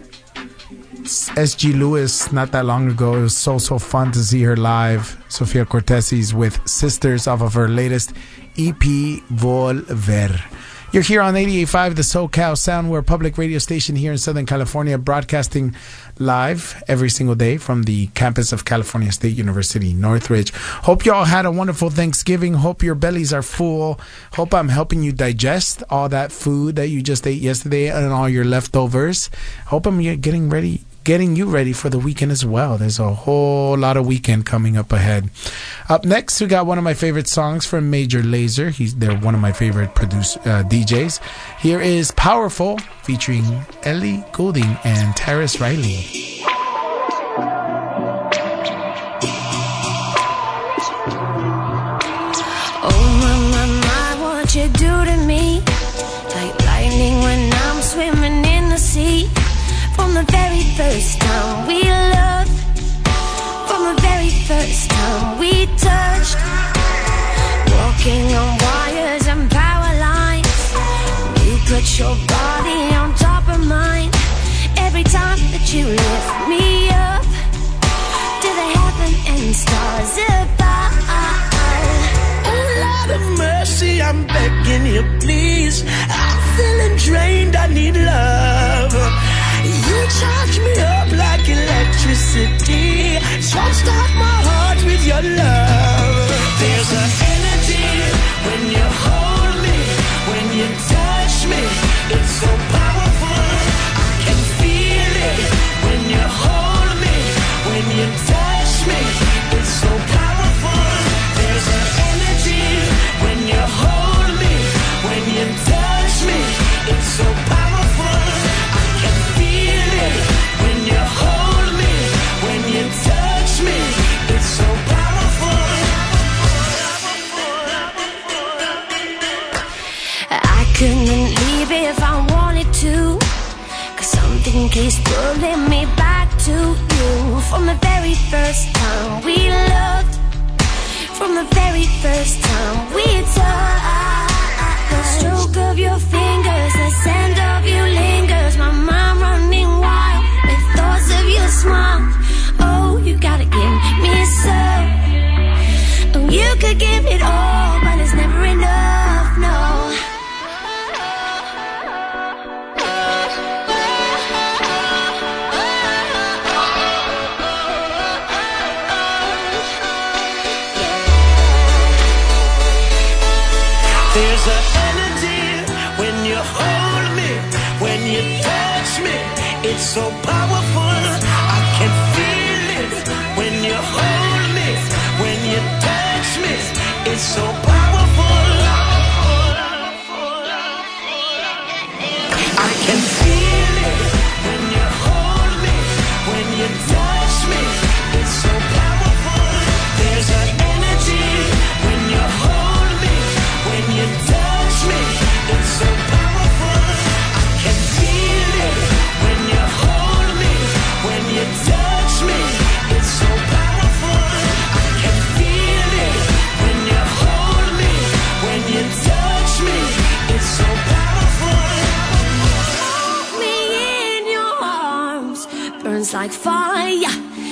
S G Lewis not that long ago. It was so, so fun to see her live. Sofia Cortesis with Sisters off of her latest E P, Volver. You're here on eighty-eight point five, the SoCal Sound. We're a public radio station here in Southern California, broadcasting live every single day from the campus of California State University, Northridge. Hope you all had a wonderful Thanksgiving. Hope your bellies are full. Hope I'm helping you digest all that food that you just ate yesterday and all your leftovers. Hope I'm getting ready, getting you ready for the weekend as well. There's a whole lot of weekend coming up ahead. Up next, we got one of my favorite songs from Major Lazer. He's they're one of my favorite produce, uh, D Js. Here is Powerful featuring Ellie Goulding and Terrace Riley. Oh my, my, my, what you do to me? Like lightning when I'm swimming in the sea. From the very first time we loved, from the very very first time we touched, walking on wires and power lines. You put your body on top of mine. Every time that you lift me up to the heaven and stars above. Oh, Lord of mercy, I'm begging you, please. I'm feeling drained, I need love. You charge me up like electricity. Jumpstart my heart with your love. There's an energy when you hold me, when you touch me. It's so powerful, I can feel it. When you hold me, when you touch me. It's so powerful. There's an energy when you hold me, when you touch me. It's so powerful, I can feel it. When you hold me, when you touch me. It's so powerful. I couldn't leave if I wanted to, 'cause something keeps pulling me back to you. From the very first time we loved, from the very first time we touched. The stroke of your fingers, the scent of you lingers. My mind running wild with thoughts of your smile. Oh, you gotta give me some. Oh, you could give it all, but it's never enough, no. There's an energy when you hold me, when you touch me. It's so powerful, I can feel it. When you hold me, when you touch me. It's so powerful, I can feel it. When you hold me, when you touch me. It's so powerful. There's an energy when you hold me, when you touch me. It's so powerful, I can feel it. When you hold me, when you touch me. It's so powerful, I can feel it. When you hold me, when you touch me. It's so powerful. Hold me in your arms, burns like fire,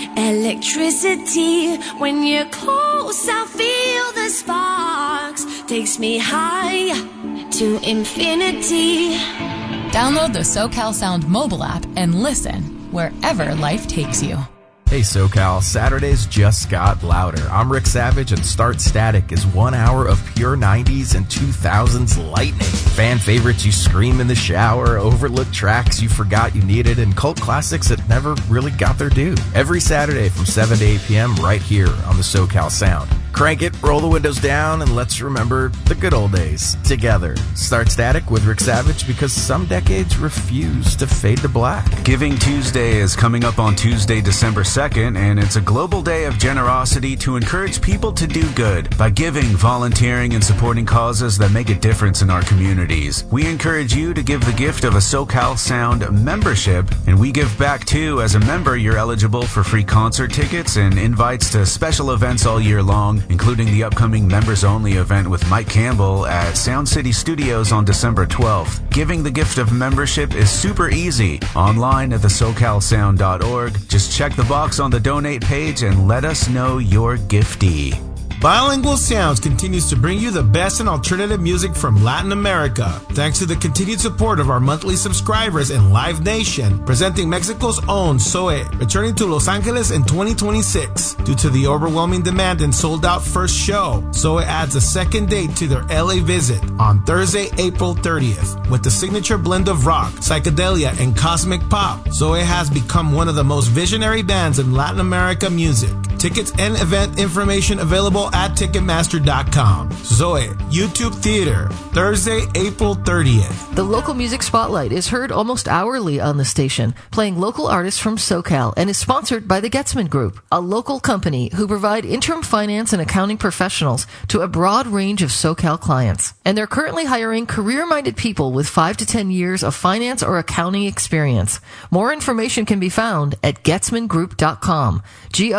electricity. When you're close, I feel the sparks. Takes me higher to infinity. Download the SoCal Sound mobile app and listen wherever life takes you. Hey SoCal, Saturdays just got louder. I'm Rick Savage, and Start Static is one hour of pure nineties and two thousands lightning. Fan favorites you scream in the shower, overlooked tracks you forgot you needed, and cult classics that never really got their due. Every Saturday from seven to eight p.m. right here on the SoCal Sound. Crank it, roll the windows down, and let's remember the good old days together. Start Static with Rick Savage, because some decades refuse to fade to black. Giving Tuesday is coming up on Tuesday, December second, and it's a global day of generosity to encourage people to do good by giving, volunteering, and supporting causes that make a difference in our communities. We encourage you to give the gift of a SoCal Sound membership, and we give back too. As a member, you're eligible for free concert tickets and invites to special events all year long, including the upcoming members-only event with Mike Campbell at Sound City Studios on December twelfth. Giving the gift of membership is super easy. Online at the socal sound dot org. Just check the box on the donate page and let us know your giftee. Bilingual Sounds continues to bring you the best in alternative music from Latin America. Thanks to the continued support of our monthly subscribers in Live Nation, presenting Mexico's own Zoe, returning to Los Angeles in twenty twenty-six. Due to the overwhelming demand and sold-out first show, Zoe adds a second date to their L A visit on Thursday, April thirtieth. With the signature blend of rock, psychedelia, and cosmic pop, Zoe has become one of the most visionary bands in Latin America music. Tickets and event information available at ticketmaster dot com. Zoe, YouTube Theater, Thursday, April thirtieth. The local music spotlight is heard almost hourly on the station, playing local artists from SoCal, and is sponsored by the Getzman Group, a local company who provide interim finance and accounting professionals to a broad range of SoCal clients. And they're currently hiring career-minded people with five to ten years of finance or accounting experience. More information can be found at getzman group dot com. G O E T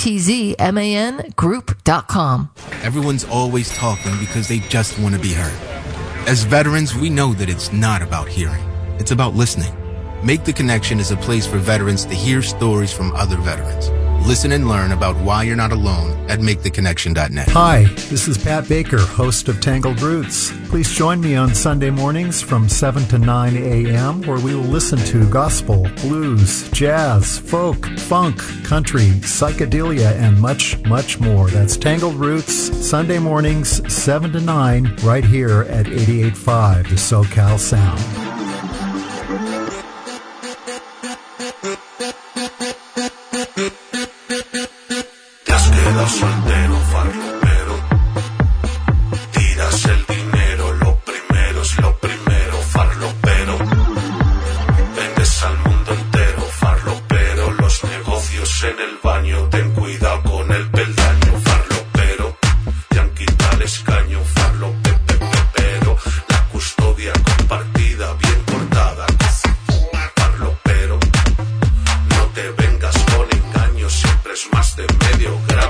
T Z M A N group dot com. Everyone's always talking because they just want to be heard. As veterans, we know that it's not about hearing. It's about listening. Make the Connection is a place for veterans to hear stories from other veterans. Listen and learn about why you're not alone at make the connection dot net. Hi, this is Pat Baker, host of Tangled Roots. Please join me on Sunday mornings from seven to nine a.m. where we will listen to gospel, blues, jazz, folk, funk, country, psychedelia, and much, much more. That's Tangled Roots, Sunday mornings, seven to nine, right here at eighty-eight point five, the SoCal Sound. Soltero, farlopero, tiras el dinero, lo primero es lo primero, farlopero, vendes al mundo entero, farlopero, los negocios en el baño, ten cuidado con el peldaño, farlopero, te han quitado el escaño, farlopero, la custodia compartida, bien cortada, farlopero, no te vengas con engaños, siempre es más de medio gramo.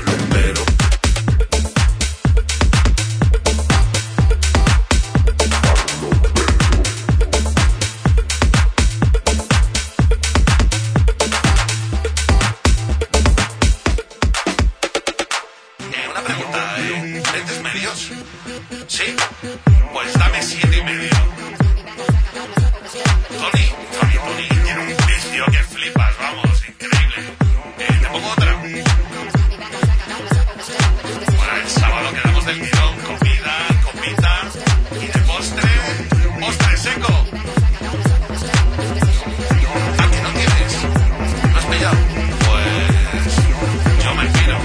¿Sí? Pues dame siete y medio. Tony, Tony, Tony, tiene un vicio que flipas, vamos, increíble. Eh, ¿te pongo otra? Bueno, el sábado quedamos del tirón, comida, copita y de postre, postre seco. ¿A que no tienes? ¿No has pillado? Pues yo me tiro.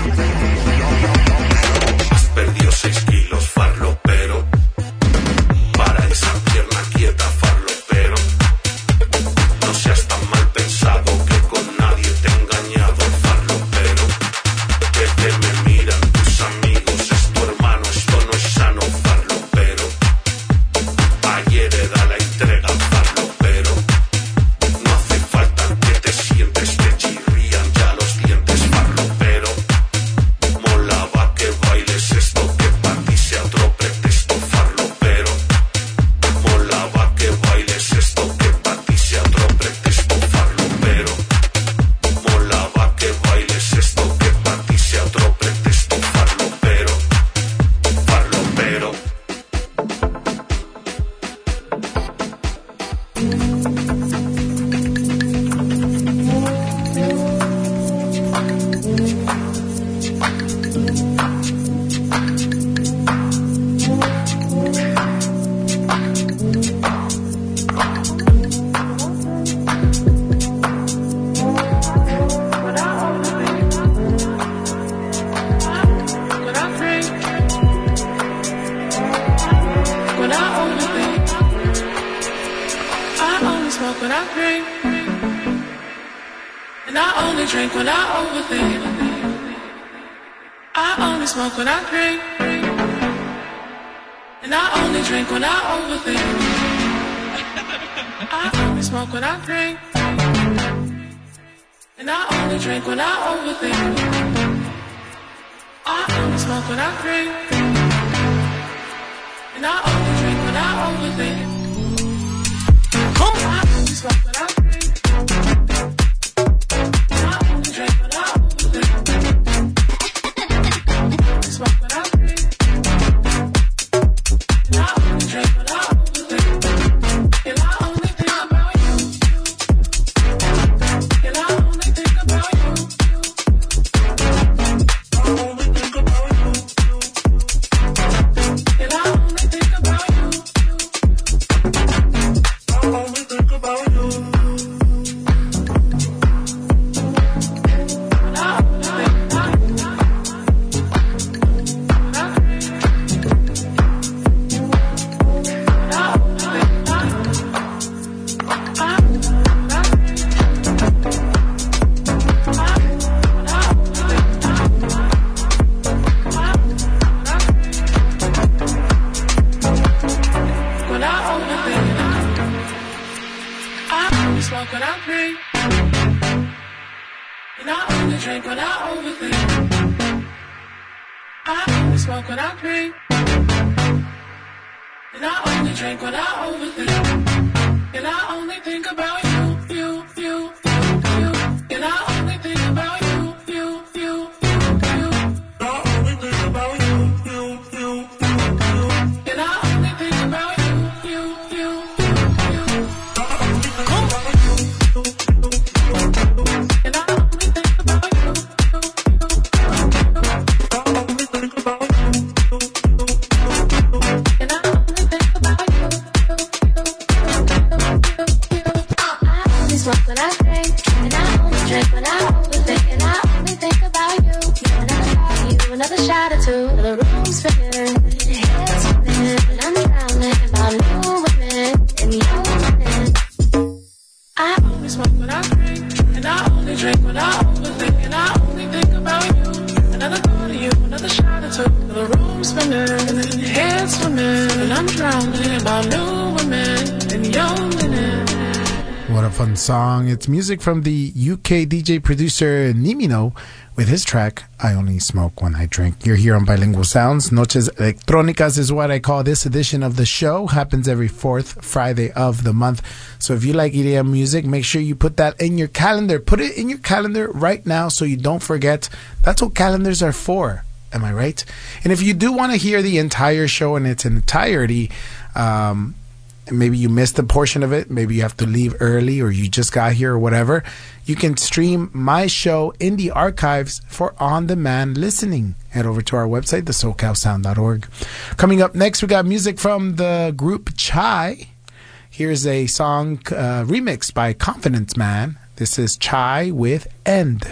Has perdido seis kilos, farlopero. Para esa pierna quieta, farlopero. No seas tan mal pensado que con nadie te he engañado, farlopero. Que te me miran tus amigos, es tu hermano, esto no es sano, farlopero. Ayer era la entrega, farlopero. No hace falta que te sientes, te chirrían ya los dientes, farlopero. Molaba que bailes esto, que para ti sea otro pretexto, farlopero. Molaba que bailes esto, que para ti sea otro pretexto, farlopero. Molaba que bailes esto, que para ti sea otro pretexto, farlopero. Farlopero. When I drink, when I overthink, I only smoke when I drink, and I only drink when I overthink. I only smoke when I drink, and I only drink when I overthink. I only smoke when I drink, and I only drink when I overthink. I only smoke when I drink, and I only drink when I overthink. I only smoke when I drink, and I only drink when I overthink. I smoke when I drink, and I only drink when I overthink. And I only think about you, and I only think about you. And I only think about you. I only think about you. I only smoke when I drink. And I only drink when I overthink. And I only think about you, you, you, you, you. And I only think about you, you, you, you, you. I only think about you, you, you, you, you. And I only think about you, you, you, you, you. I only think about you, you, you, you. And I only think about you, you, you, you. I only think about you, you, you, you. And I only think about you, you, you, you. I only smoke when I drink, and I only drink when I overthink, and I only think about you. Another shot, you, another shot or two. The room's spinning, the head's spinning, and I'm drowning about new women and young women. I only smoke when I drink, and I only drink when I overthink, and I only think about you. Another thought of you, another shot or two. The room's spinning, and the head's swimming, and I'm drowning about new women and young women. What a fun song. It's music from the U K D J producer Nimino with his track, I Only Smoke When I Drink. You're here on Bilingual Sounds. Noches Electrónicas is what I call this edition of the show. Happens every fourth Friday of the month. So if you like E D M music, make sure you put that in your calendar. Put it in your calendar right now so you don't forget. That's what calendars are for. Am I right? And if you do want to hear the entire show in its entirety, um... maybe you missed a portion of it, maybe you have to leave early or you just got here or whatever, you can stream my show in the archives for on-demand listening. Head over to our website, the socal sound dot org. Coming up next, we got music from the group Chai. Here's a song uh, remixed by Confidence Man. This is Chai with End.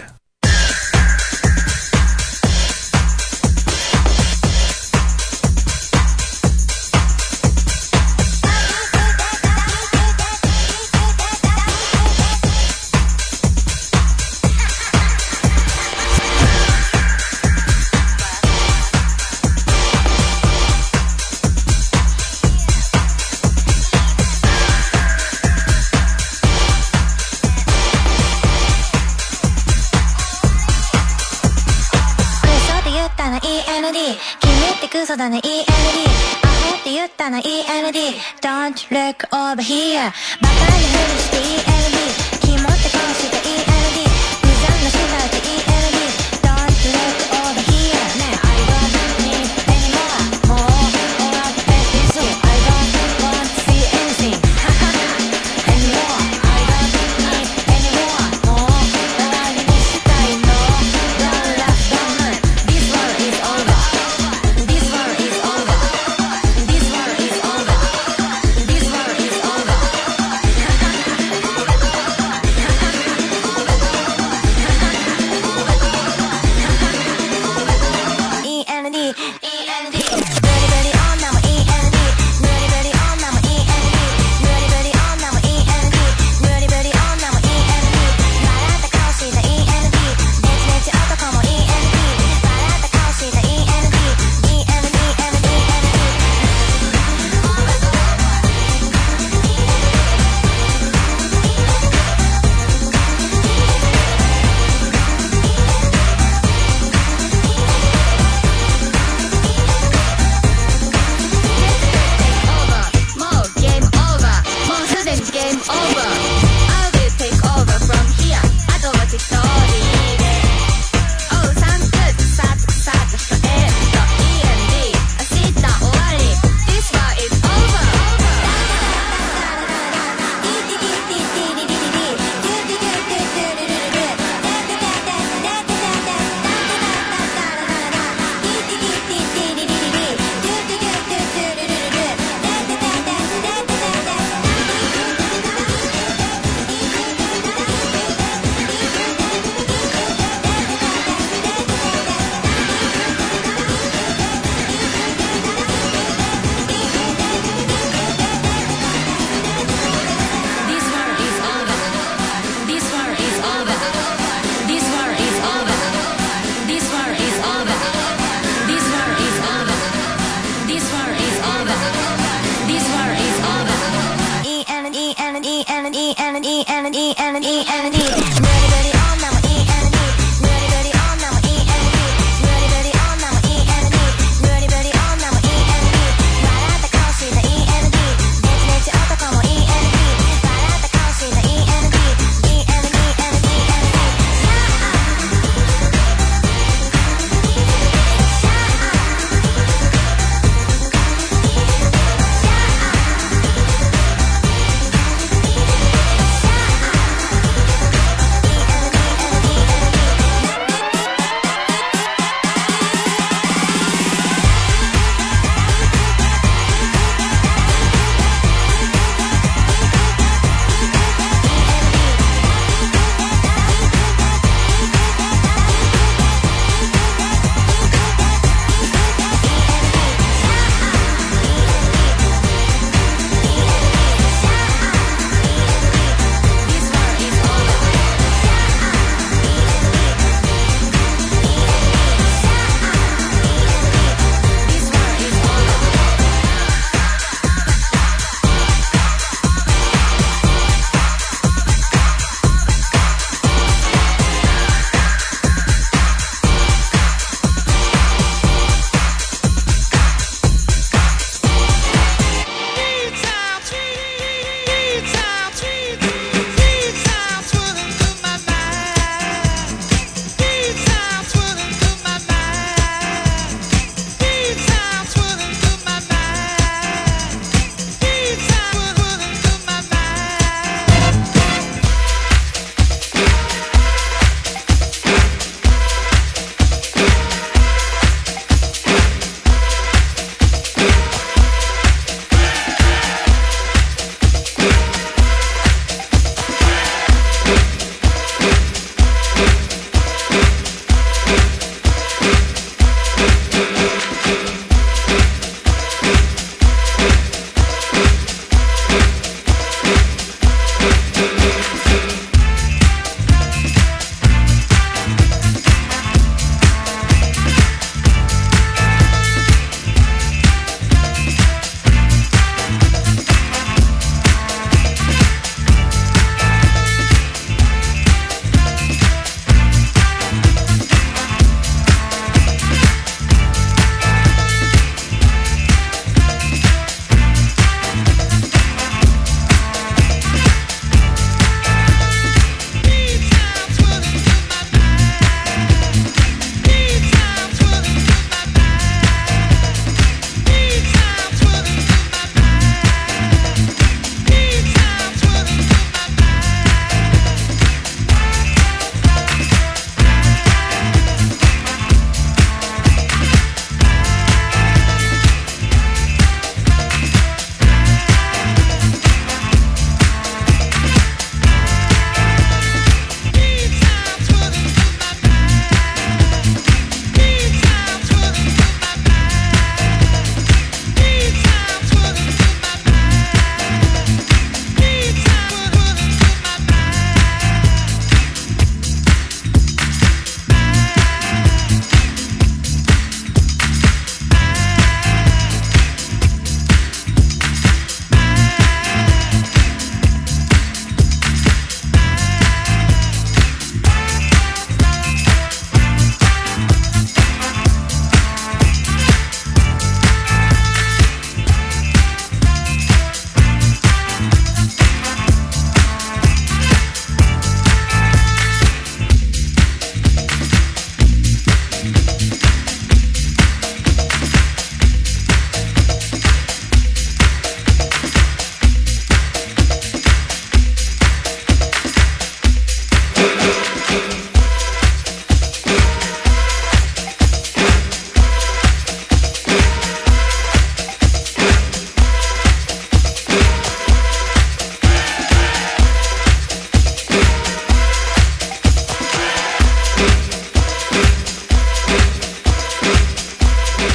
Don't look over here バカにふりして イーエルディー 気持ってこうして イーエルディー 水の下で イーエルディー Don't look over here ね I don't need anymore もう終わって this I don't want to see anything anymore I don't need anymore もう終わりにしたいの Don't last don't learn This world is over This world is over This world is over This world is over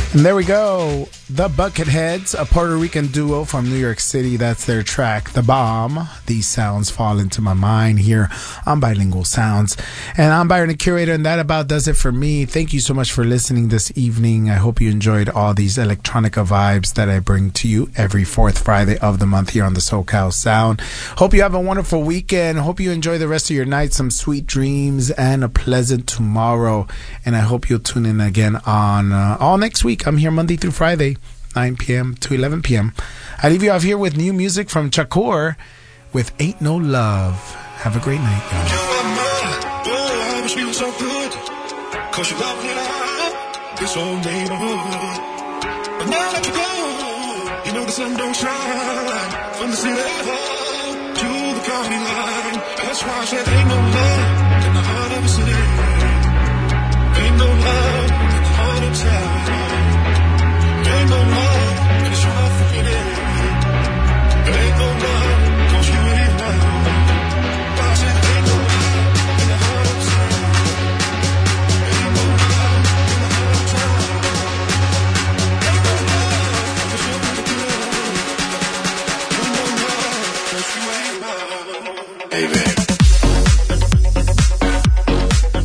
And there we go. The Bucketheads, a Puerto Rican duo from New York City. That's their track, The Bomb. These sounds fall into my mind here on Bilingual Sounds. And I'm Byron, the curator, and that about does it for me. Thank you so much for listening this evening. I hope you enjoyed all these electronica vibes that I bring to you every fourth Friday of the month here on the SoCal Sound. Hope you have a wonderful weekend. Hope you enjoy the rest of your night, some sweet dreams, and a pleasant tomorrow. And I hope you'll tune in again on uh, all next week. I'm here Monday through Friday, nine p.m. to eleven p.m. I leave you off here with new music from Shakur with Ain't No Love. Have a great night, guys. Oh, I wish we were so good, cause you love it up, this whole neighborhood. But now that you go, you know the sun don't shine from the city hall to the county line. That's why I said ain't no love in the heart of the city. Ain't no love in the heart of town. Ain't no love in the short for me. Ain't no love, cause you ain't love. I said ain't no love in the heart of town. Ain't no love in the heart of town. Ain't no love, cause you ain't love. Ain't no love, cause you ain't love. Hey, baby.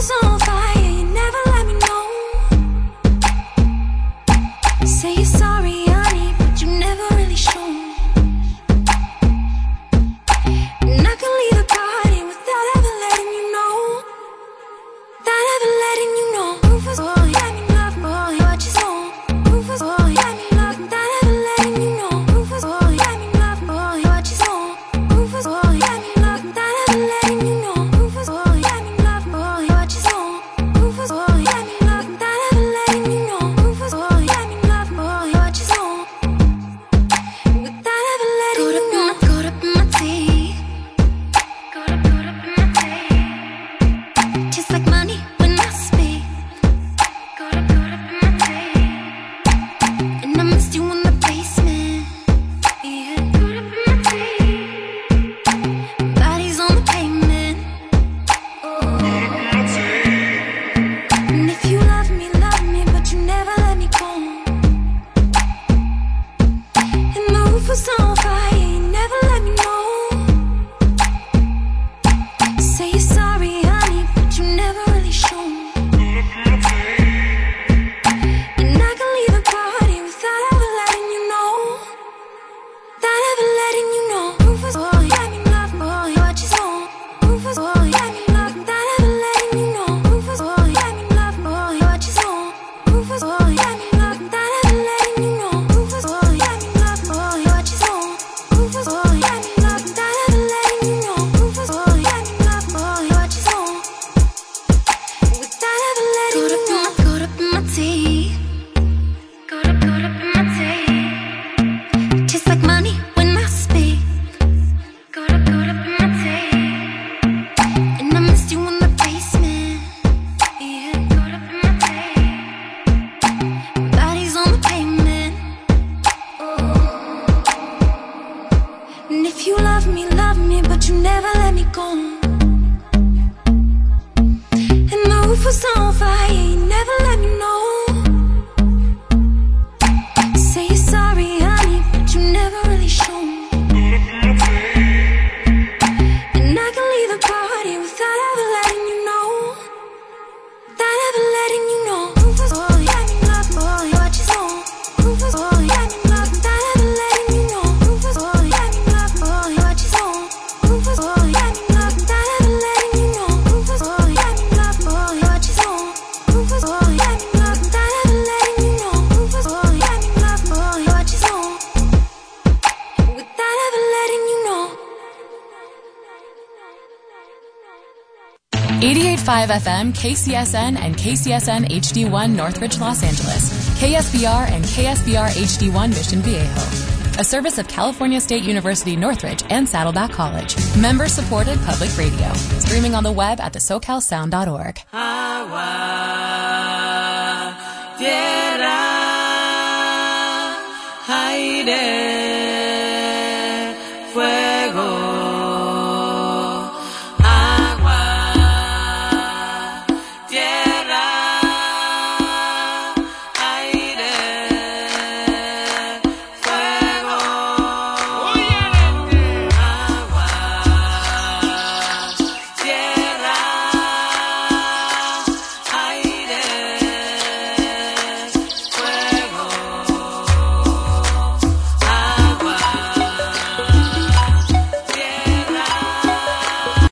was on fire, you never let me know. Say you're sorry, honey, but you never really shown. And I can leave the party without ever letting you know. Without ever letting you know. Rufus, oh, let me love, boy, what you saw. Rufus, oh, let me love, without ever letting you know. Rufus, oh, let me love, boy, what you saw. Rufus, oh, let me love, without ever letting you know. Rufus, oh, let me love, boy, what you saw. Rufus, oh, let me love, without ever letting you know. Rufus, oh, let me love, boy, what you saw. Without ever letting you know. Caught up in my tea. Caught up, caught up in my tea. Just like money when I speak. Caught up, caught up in my tea. And I missed you in the basement. Yeah, caught up in my tea. Bodies on the pavement. And if you love me, love me, but you never let me go. And the roof was on fire, you never let me know. Say you're sorry, honey, but you never really shown. And I can leave the party without ever letting you know. Without ever letting you know. Rufus, oh, let me love, boy, what you saw. Rufus, oh, let me love, without ever letting you know. Rufus, oh, let me love, boy, what you saw. Rufus, oh, let me love, without ever letting you know. Rufus, oh, let me love, boy, what you saw. Rufus, oh, let me love, without ever letting you know. Rufus, oh, let me love, boy, what you saw. Without ever letting you know. Caught up in my tea. Caught up, caught up in my tea. Just like money when I speak. Caught up, caught up in my tea. And I missed you in the basement. Yeah, caught up in my tea. Bodies on the pavement. And if you love me, love me, but you never let me go. And the roof was on fire, you never let me know. Say you're sorry, honey, but you never really shown. And I can leave the party without ever letting you know. Without ever letting you know. Rufus, oh, let me love, boy, what you saw. Rufus, oh, let me love, without ever letting you know. Rufus, oh, let me love, boy, what you saw. Rufus, oh, let me love, without ever letting you know. Rufus, oh, let me love, boy, what you saw. Rufus, oh, let me love, without ever letting you know. Rufus, oh, let me love, boy, what you saw. Without ever letting you know. eighty-eight point five F M, K C S N, and K C S N H D one Northridge, Los Angeles. K S B R and K S B R H D one Mission Viejo. A service of California State University Northridge and Saddleback College. Member-supported public radio. Streaming on the web at the socal sound dot org. Agua, tierra, aire.